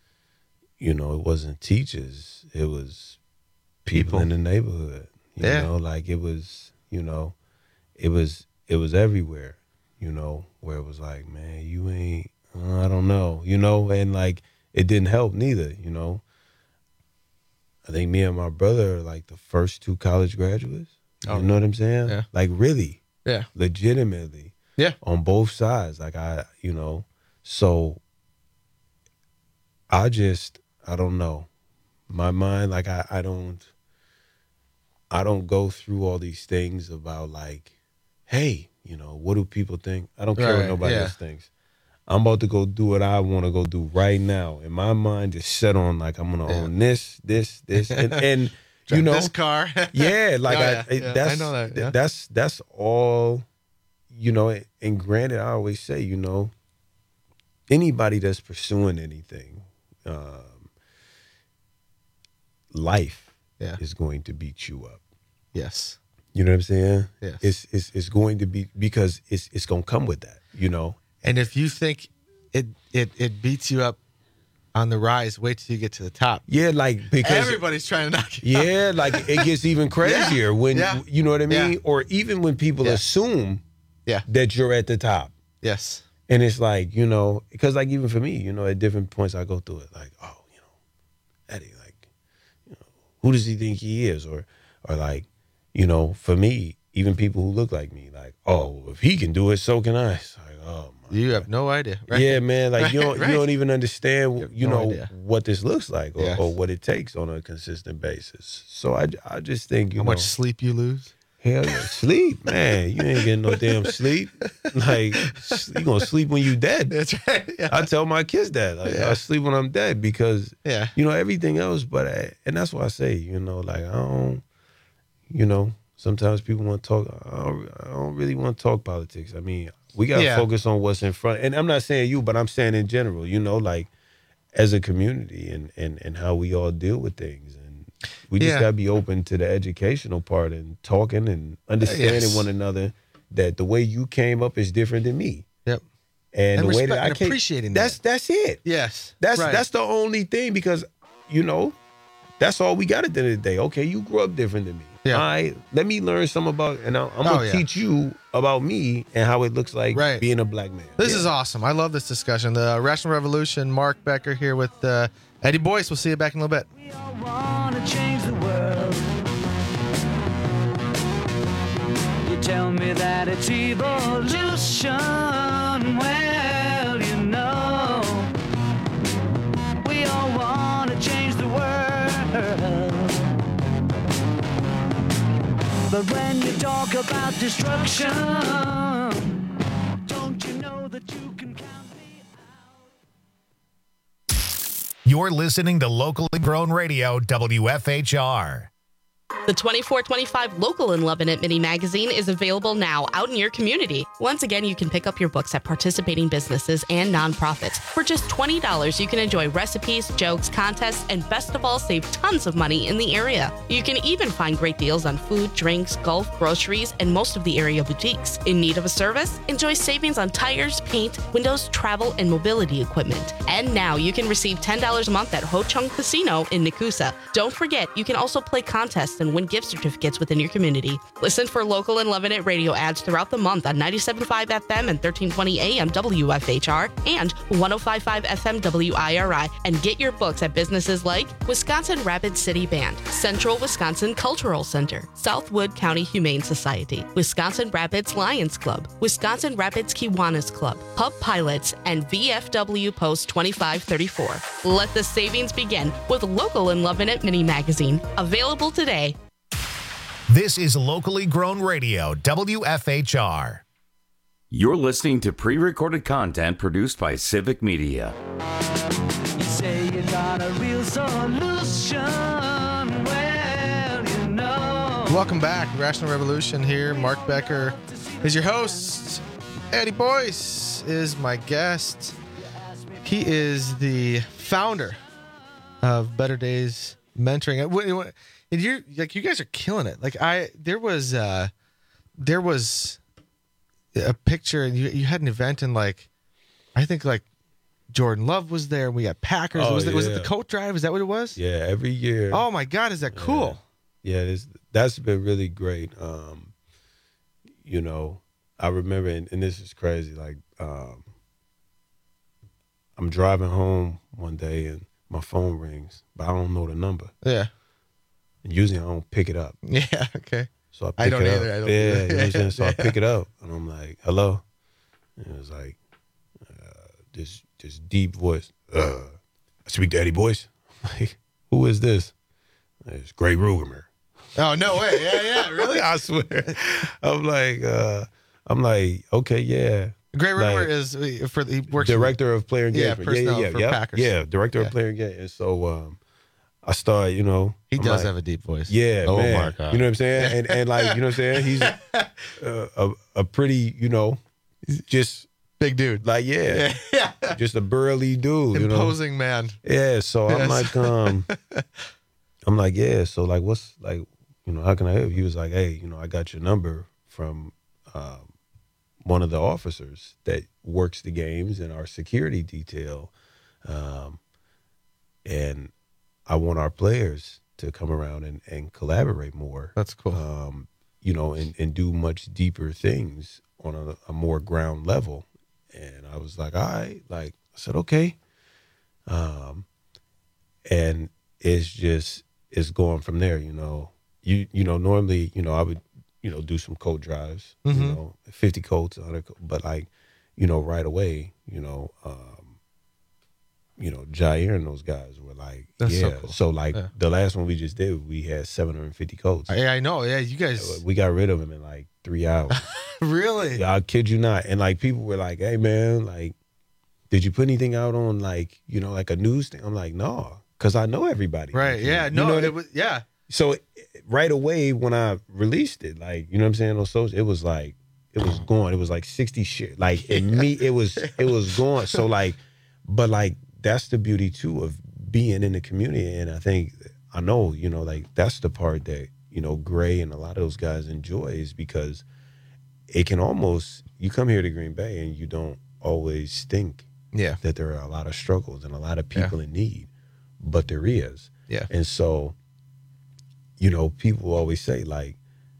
you know, it wasn't teachers. It was people, people. in the neighborhood. You yeah. know, like it was, you know, it was it was everywhere. You know, where it was like, man, you ain't. Uh, I don't know. You know, and like it didn't help neither. You know. I think me and my brother are like the first two college graduates. Oh, you know what I'm saying? Yeah. Like really. Yeah. Legitimately. Yeah. On both sides. Like I, you know, so I just, I don't know. My mind, like I, I don't, I don't go through all these things about like, hey, you know, what do people think? I don't care right, what nobody yeah. else thinks. I'm about to go do what I want to go do right now. And my mind is set on like, I'm going to yeah. own this, this, this. And, and you know. This car. yeah. Like, oh, yeah, I, yeah. that's, I know that. Yeah. that's, that's all, you know, and granted, I always say, you know, anybody that's pursuing anything, um, life yeah. is going to beat you up. Yes. You know what I'm saying? Yes. It's, it's, it's going to be, because it's, it's going to come with that, you know? And if you think it it it beats you up on the rise, wait till you get to the top. Yeah, like because everybody's trying to knock you Yeah, out. like it gets even crazier yeah, when yeah, you know what I mean? yeah. Or even when people yeah. assume yeah. that you're at the top. Yes. And it's like, you know, because like even for me, you know, at different points I go through it, like, oh, you know, Eddie, like, you know, who does he think he is? Or, or like, you know, for me, even people who look like me, like, oh, if he can do it, so can I. It's like, oh my You God. have no idea, right? Yeah, man. Like Right, you don't right. you don't even understand, you, You have no know, idea. what this looks like or, Yes. or what it takes on a consistent basis. So I, I just think you How know, much sleep you lose? Hell yeah, sleep, man. You ain't getting no damn sleep. Like you gonna sleep when you dead. That's right. Yeah. I tell my kids that. Like Yeah. I sleep when I'm dead because Yeah. you know everything else. But I, and that's why I say, you know, like I don't, you know, sometimes people want to talk. I don't, I don't really want to talk politics. I mean, we gotta Yeah. focus on what's in front. And I'm not saying you, but I'm saying in general. You know, like as a community and and and how we all deal with things. We just Yeah. gotta be open to the educational part and talking and understanding Yes. one another. That the way you came up is different than me, Yep. and, And the way respect- that I and came, appreciating that's that's it. Yes. That's right. that's the only thing because you know that's all we got at the end of the day. Okay, you grew up different than me. Yeah. All right, let me learn some about, and I'm, I'm gonna Oh, yeah. teach you about me and how it looks like Right. being a black man. This Yeah. is awesome. I love this discussion. The Rational Revolution, Mark Becker here with uh, Eddie Boyce. We'll see you back in a little bit. Wanna change the world. You tell me that it's evolution. Well, you know, we all wanna change the world. But when you talk about destruction, don't you know that you can count me out? You're listening to Locally Grown Radio, W F H R. The twenty-four twenty-five Local in Lebanon mini magazine is available now out in your community. Once again, you can pick up your books at participating businesses and nonprofits. For just twenty dollars, you can enjoy recipes, jokes, contests, and best of all, save tons of money in the area. You can even find great deals on food, drinks, golf, groceries, and most of the area boutiques. In need of a service? Enjoy savings on tires, paint, windows, travel, and mobility equipment. And now you can receive ten dollars a month at Ho Chung Casino in Nakusa. Don't forget, you can also play contests and win gift certificates within your community. Listen for Local in Lebanon radio ads throughout the month on ninety-seven point five F M and thirteen twenty A M W F H R and one oh five point five F M W I R I, and get your books at businesses like Wisconsin Rapid City Band, Central Wisconsin Cultural Center, Southwood County Humane Society, Wisconsin Rapids Lions Club, Wisconsin Rapids Kiwanis Club, Pub Pilots, and V F W Post twenty-five thirty-four. Let the savings begin with Local in Lebanon mini magazine, available today. This is Locally Grown Radio, W F H R. You're listening to pre-recorded content produced by Civic Media. You say you got a real solution. Well, you know. Welcome back. Rational Revolution here. Mark Becker is your host. Eddie Boyce is my guest. He is the founder of Better Days Mentoring. What- what- And you're like, you guys are killing it. Like I, there was, uh, there was a picture, and you you had an event, and like, I think like Jordan Love was there. And we got Packers. Oh, was, it, was it yeah. the coat drive? Is that what it was? Yeah, every year. Oh my God, is that cool? Yeah, it's, that's been really great. Um, you know, I remember, and, and this is crazy. Like, um, I'm driving home one day, and my phone rings, but I don't know the number. Yeah. And usually I don't pick it up. Yeah. Okay. So I pick I don't it either. up. I don't yeah, either. you know what I'm saying? So I Yeah. pick it up, and I'm like, "Hello," and it was like uh, this this deep voice. Uh, I speak to Eddie Boyce. Like, who is this? It's Gray Rugermer. Oh no way! Yeah, yeah, really? I swear. I'm like, uh, I'm like, okay, yeah. Gray Rumor Like, is uh, for the he works director of player Yeah, engagement. personnel yeah, yeah, for yeah. Packers. Yeah, director Yeah. of player engagement. And so um, I started, you know, He I'm does like, have a deep voice. Yeah, Oh, man. my God. You know what I'm saying? And and like, you know what I'm saying? He's uh, a a pretty, you know, just big dude. Like, yeah, yeah, just a burly dude, you know. Imposing man. Yeah, so I'm Yes. like, um, I'm like, yeah. So like, what's like, you know, how can I help? He was like, hey, you know, I got your number from um, one of the officers that works the games in our security detail, um, and I want our players to come around and, and collaborate more. That's cool. Um, you know, and, and do much deeper things on a, a more ground level. And I was like, all right. Like, I said, okay. Um, and it's just, it's going from there, you know. You you know, normally, you know, I would, you know, do some coat drives, Mhm. you know, fifty coats, one hundred, but like, you know, right away, you know, um, you know, Jair and those guys were like, That's yeah. so cool. So like Yeah. the last one we just did, we had seven hundred fifty coats. Yeah, I know. Yeah, you guys. We got rid of them in like three hours. Really? Yeah, I kid you not. And like people were like, hey man, like, did you put anything out on like, you know, like a news thing? I'm like, no, because I know everybody. Right. Yeah. You No, know it that- was, yeah. So right away when I released it, like, you know what I'm saying, on social, it was like, it was going. It was like sixty shit. Like in me, it was it was going. So like, but like that's the beauty too of being in the community. And I think I know, you know, like that's the part that, you know, Gray and a lot of those guys enjoy is because it can almost, you come here to Green Bay and you don't always think Yeah. that there are a lot of struggles and a lot of people in need, but there is. Yeah. And so, you know, people always say like,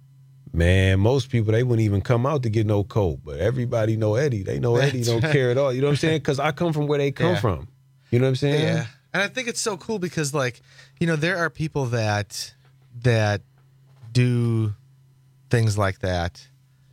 man, most people, they wouldn't even come out to get no coat, but everybody know Eddie. They know Eddie That's don't right. care at all. You know what I'm saying? Because I come from where they come Yeah. from. You know what I'm saying? Yeah. And I think it's so cool because, like, you know, there are people that that do things like that,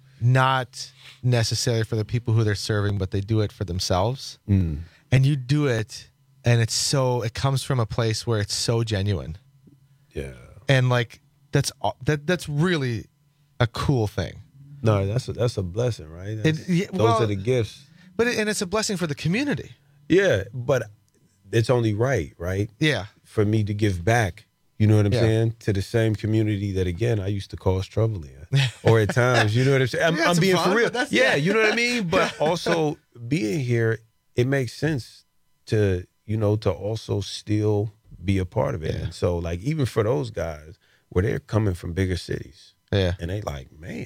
not necessarily for the people who they're serving, but they do it for themselves. Mm. And you do it, and it's so it comes from a place where it's so genuine. Yeah. And like that's aw- that that's really a cool thing. No, that's a, that's a blessing, right? That's, It- yeah, those well- are the gifts. But it, and it's a blessing for the community. Yeah, but it's only right, right? Yeah. For me to give back, you know what I'm Yeah. saying, to the same community that, again, I used to cause trouble in. Or at times, you know what I'm saying? I'm, You had I'm some being fun, for real. but that's- Yeah, yeah. you know what I mean? But also being here, it makes sense to, you know, to also still be a part of it. And so, like, even for those guys where they're coming from bigger cities, yeah, and they like, man,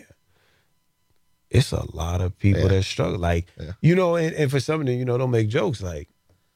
it's a lot of people Yeah. that struggle. Like, Yeah. you know, and, and for some of them, you know, they'll make jokes like,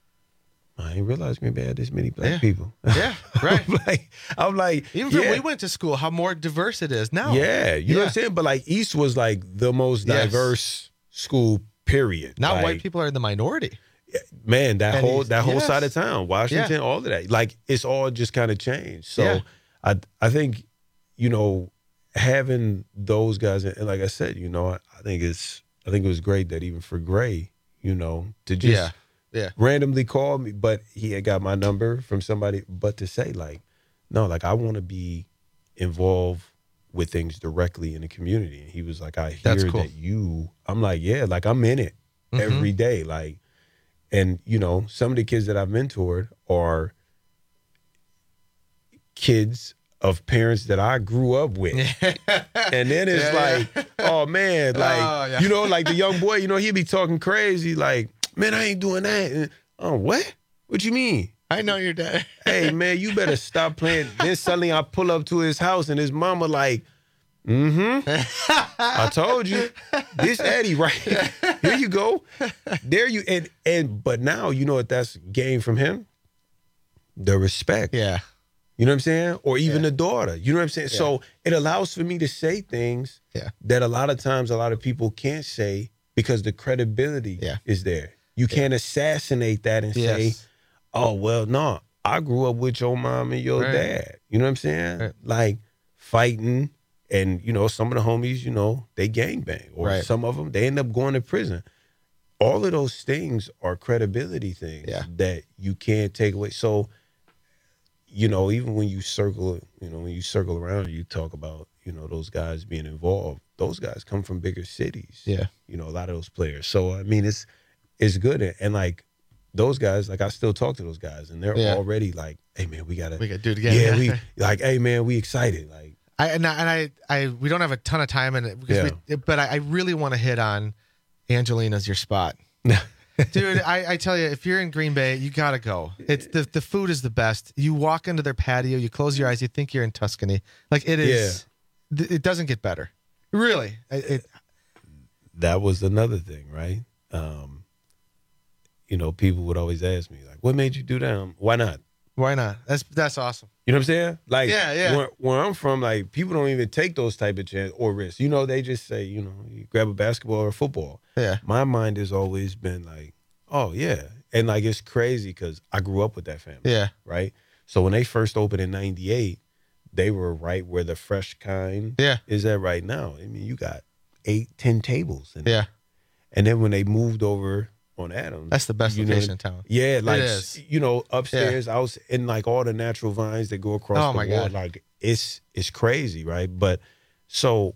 I ain't realized Green Bay had this many black Yeah. people. Yeah, right. I'm like, I'm like, Even when yeah, we went to school, how more diverse it is now. yeah, you know what I'm saying? But like East was like the most Yes. diverse school, period. Now Like, white people are in the minority. man, that And whole he's- that whole yes. side of town, Washington, Yeah. all of that, like it's all just kind of changed. So Yeah. I I think, you know, having those guys, and like I said, you know, I, I think it's I think it was great that even for Gray, you know, to just Yeah. Yeah. randomly call me, but he had got my number from somebody, but to say like, no, like I want to be involved with things directly in the community. And he was like, I hear That's cool. that you, I'm like, yeah, like I'm in it Mhm. every day. Like, and you know, some of the kids that I've mentored are kids of parents that I grew up with. And then it's Yeah, like, oh man, like, Oh, yeah. you know, like the young boy, you know, he'd be talking crazy, like, man, I ain't doing that. And, oh, what? What you mean? I know your dad. Hey, man, you better stop playing. Then suddenly I pull up to his house and his mama like, mm-hmm. I told you. This Eddie, right? Here you go. There you, and, and, but now, you know what that's gained from him? The respect. Yeah. You know what I'm saying? Or even the daughter. You know what I'm saying? So it allows for me to say things Yeah. that a lot of times a lot of people can't say because the credibility Yeah. is there. You can't assassinate that and say, Yes. oh, well, no, I grew up with your mom and your Right. dad. You know what I'm saying? Right. Like fighting, and, you know, some of the homies, you know, they gangbang. Or Right. some of them, they end up going to prison. All of those things are credibility things Yeah. that you can't take away. So, you know, even when you circle, you know, when you circle around, you talk about, you know, those guys being involved. Those guys come from bigger cities. Yeah. You know, a lot of those players. So, I mean, it's it's good. And, like, those guys, like, I still talk to those guys, and they're Yeah. already like, hey, man, we got to. We gotta do it again. Yeah, we, like, hey, man, we excited. Like, I and I, and I, I we don't have a ton of time in it because we, but I, I really want to hit on Angelina's your spot. Dude, I, I tell you, if you're in Green Bay, you gotta go. It's the the food is the best. You walk into their patio, you close your eyes, you think you're in Tuscany. Like it is. th- It doesn't get better. Really. It, it, that was another thing, right? Um, you know, people would always ask me, like, what made you do that? Um, Why not? Why not? That's that's awesome. You know what I'm saying? Like, yeah, yeah. Where, where I'm from, like, people don't even take those type of chances or risks. You know, they just say, you know, you grab a basketball or a football. Yeah. My mind has always been like, oh, yeah. And, like, it's crazy because I grew up with that family. Yeah. Right? So when they first opened in ninety-eight, they were right where the Fresh Kind yeah. is at right now. I mean, you got eight, ten tables. In yeah. there. And then when they moved over on Adams. That's the best location know, in town. Yeah, like, it is. you know, upstairs, yeah. I was in, like, all the natural vines that go across oh the my wall. God. Like, it's it's crazy, right? But so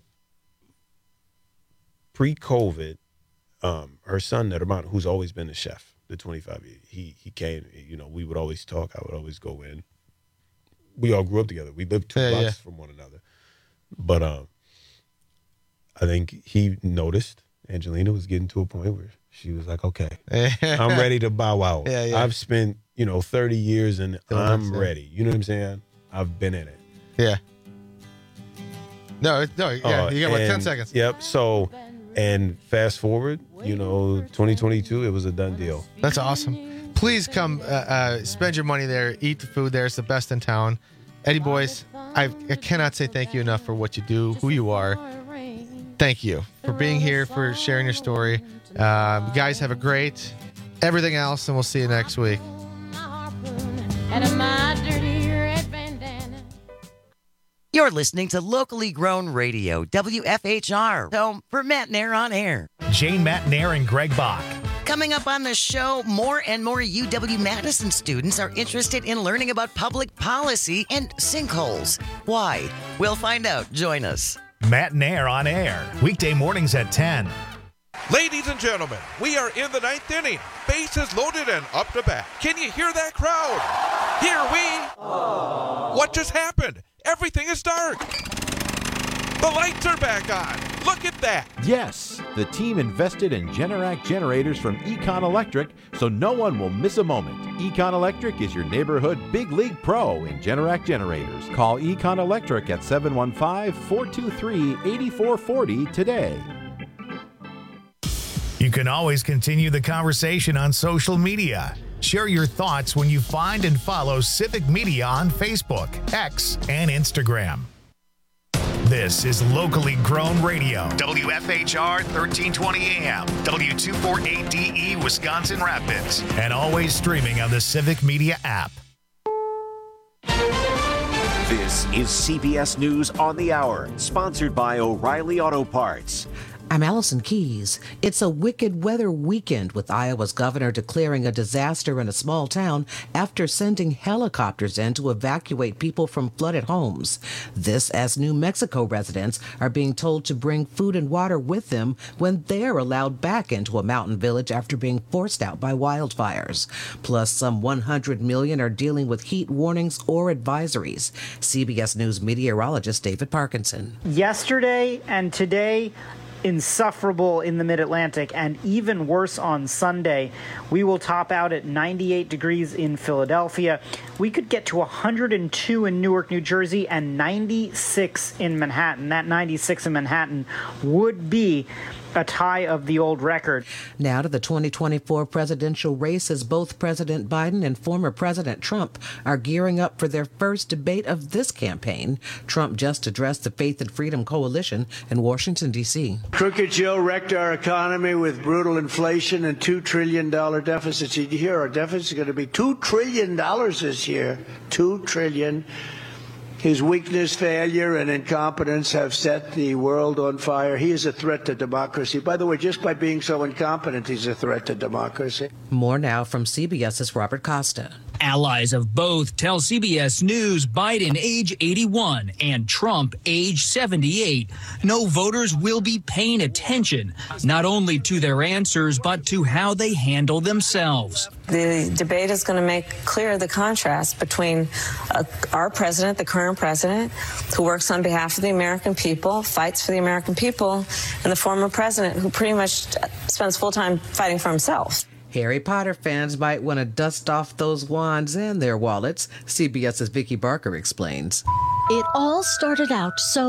pre-COVID, um, her son, Nerman, who's always been a chef, the twenty-five years, he, he came, you know, we would always talk. I would always go in. We all grew up together. We lived two yeah, blocks yeah. from one another. But um, I think he noticed Angelina was getting to a point where she was like, okay, I'm ready to bow out. Yeah, yeah. I've spent, you know, thirty years and Still I'm does, ready. You know what I'm saying? I've been in it. Yeah. No, no, yeah, Uh, you got like ten and- seconds. Yep. So, and fast forward, you know, twenty twenty-two, it was a done deal. That's awesome. Please come uh, uh, spend your money there, eat the food there. It's the best in town. Eddie Boys, I, I cannot say thank you enough for what you do, who you are. Thank you for being here, for sharing your story. Um, you guys have a great everything else, and we'll see you next week. You're listening to locally grown radio, W F H R, home for Matt Nair on air. Jane Matt Nair and Greg Bach. Coming up on the show, more and more U W-Madison students are interested in learning about public policy and sinkholes. Why? We'll find out. Join us. Matt Nair on air, weekday mornings at ten. Ladies and gentlemen, we are in the ninth inning. Bases loaded and up to bat. Can you hear that crowd? Here we... Aww. What just happened? Everything is dark. The lights are back on. Look at that. Yes, the team invested in Generac generators from Econ Electric, so no one will miss a moment. Econ Electric is your neighborhood big league pro in Generac generators. Call Econ Electric at seven one five, four two three, eight four four zero today. You can always continue the conversation on social media. Share your thoughts when you find and follow Civic Media on Facebook, X, and Instagram. This is locally grown radio. W F H R thirteen twenty A M, W two forty-eight D E, Wisconsin Rapids, and always streaming on the Civic Media app. This is C B S News on the Hour, sponsored by O'Reilly Auto Parts. I'm Allison Keys. It's a wicked weather weekend with Iowa's governor declaring a disaster in a small town after sending helicopters in to evacuate people from flooded homes. This as New Mexico residents are being told to bring food and water with them when they're allowed back into a mountain village after being forced out by wildfires. Plus, some one hundred million are dealing with heat warnings or advisories. C B S News meteorologist David Parkinson. Yesterday and today, insufferable in the mid-Atlantic, and even worse on Sunday. We will top out at ninety-eight degrees in Philadelphia. We could get to one hundred two in Newark, New Jersey, and ninety-six in Manhattan. That ninety-six in Manhattan would be a tie of the old record. Now to the twenty twenty-four presidential race, as both President Biden and former President Trump are gearing up for their first debate of this campaign. Trump just addressed the Faith and Freedom Coalition in Washington, D C Crooked Joe wrecked our economy with brutal inflation and two trillion dollars deficits. Did you hear our deficit is going to be two trillion dollars this year? two trillion dollars. His weakness, failure, and incompetence have set the world on fire. He is a threat to democracy. By the way, just by being so incompetent, he's a threat to democracy. More now from CBS's Robert Costa. Allies of both tell C B S News Biden age eighty-one and Trump age seventy-eight. No voters will be paying attention, not only to their answers, but to how they handle themselves. The debate is going to make clear the contrast between uh, our president, the current president, who works on behalf of the American people, fights for the American people, and the former president who pretty much spends full time fighting for himself. Harry Potter fans might want to dust off those wands and their wallets. CBS's Vicki Barker explains. It all started out so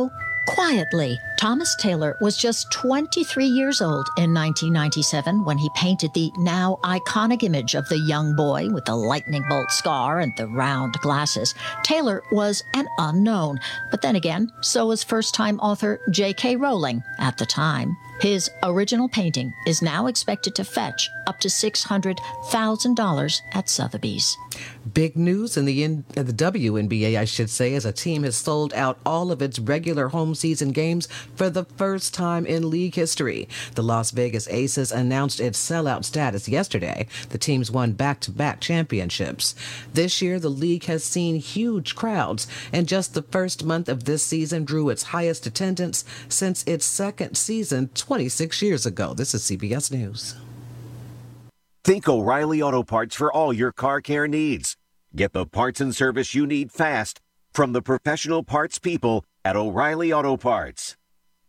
Quietly, Thomas Taylor was just twenty-three years old in nineteen ninety-seven when he painted the now iconic image of the young boy with the lightning bolt scar and the round glasses. Taylor was an unknown, but then again, so was first-time author J K Rowling at the time. His original painting is now expected to fetch up to six hundred thousand dollars at Sotheby's. Big news in the, N- the W N B A, I should say, as a team has sold out all of its regular home season games for the first time in league history. The Las Vegas Aces announced its sellout status yesterday. The teams won back-to-back championships. This year, the league has seen huge crowds, and just the first month of this season drew its highest attendance since its second season twenty-six years ago. This is C B S News. Think O'Reilly Auto Parts for all your car care needs. Get the parts and service you need fast from the professional parts people at O'Reilly Auto Parts.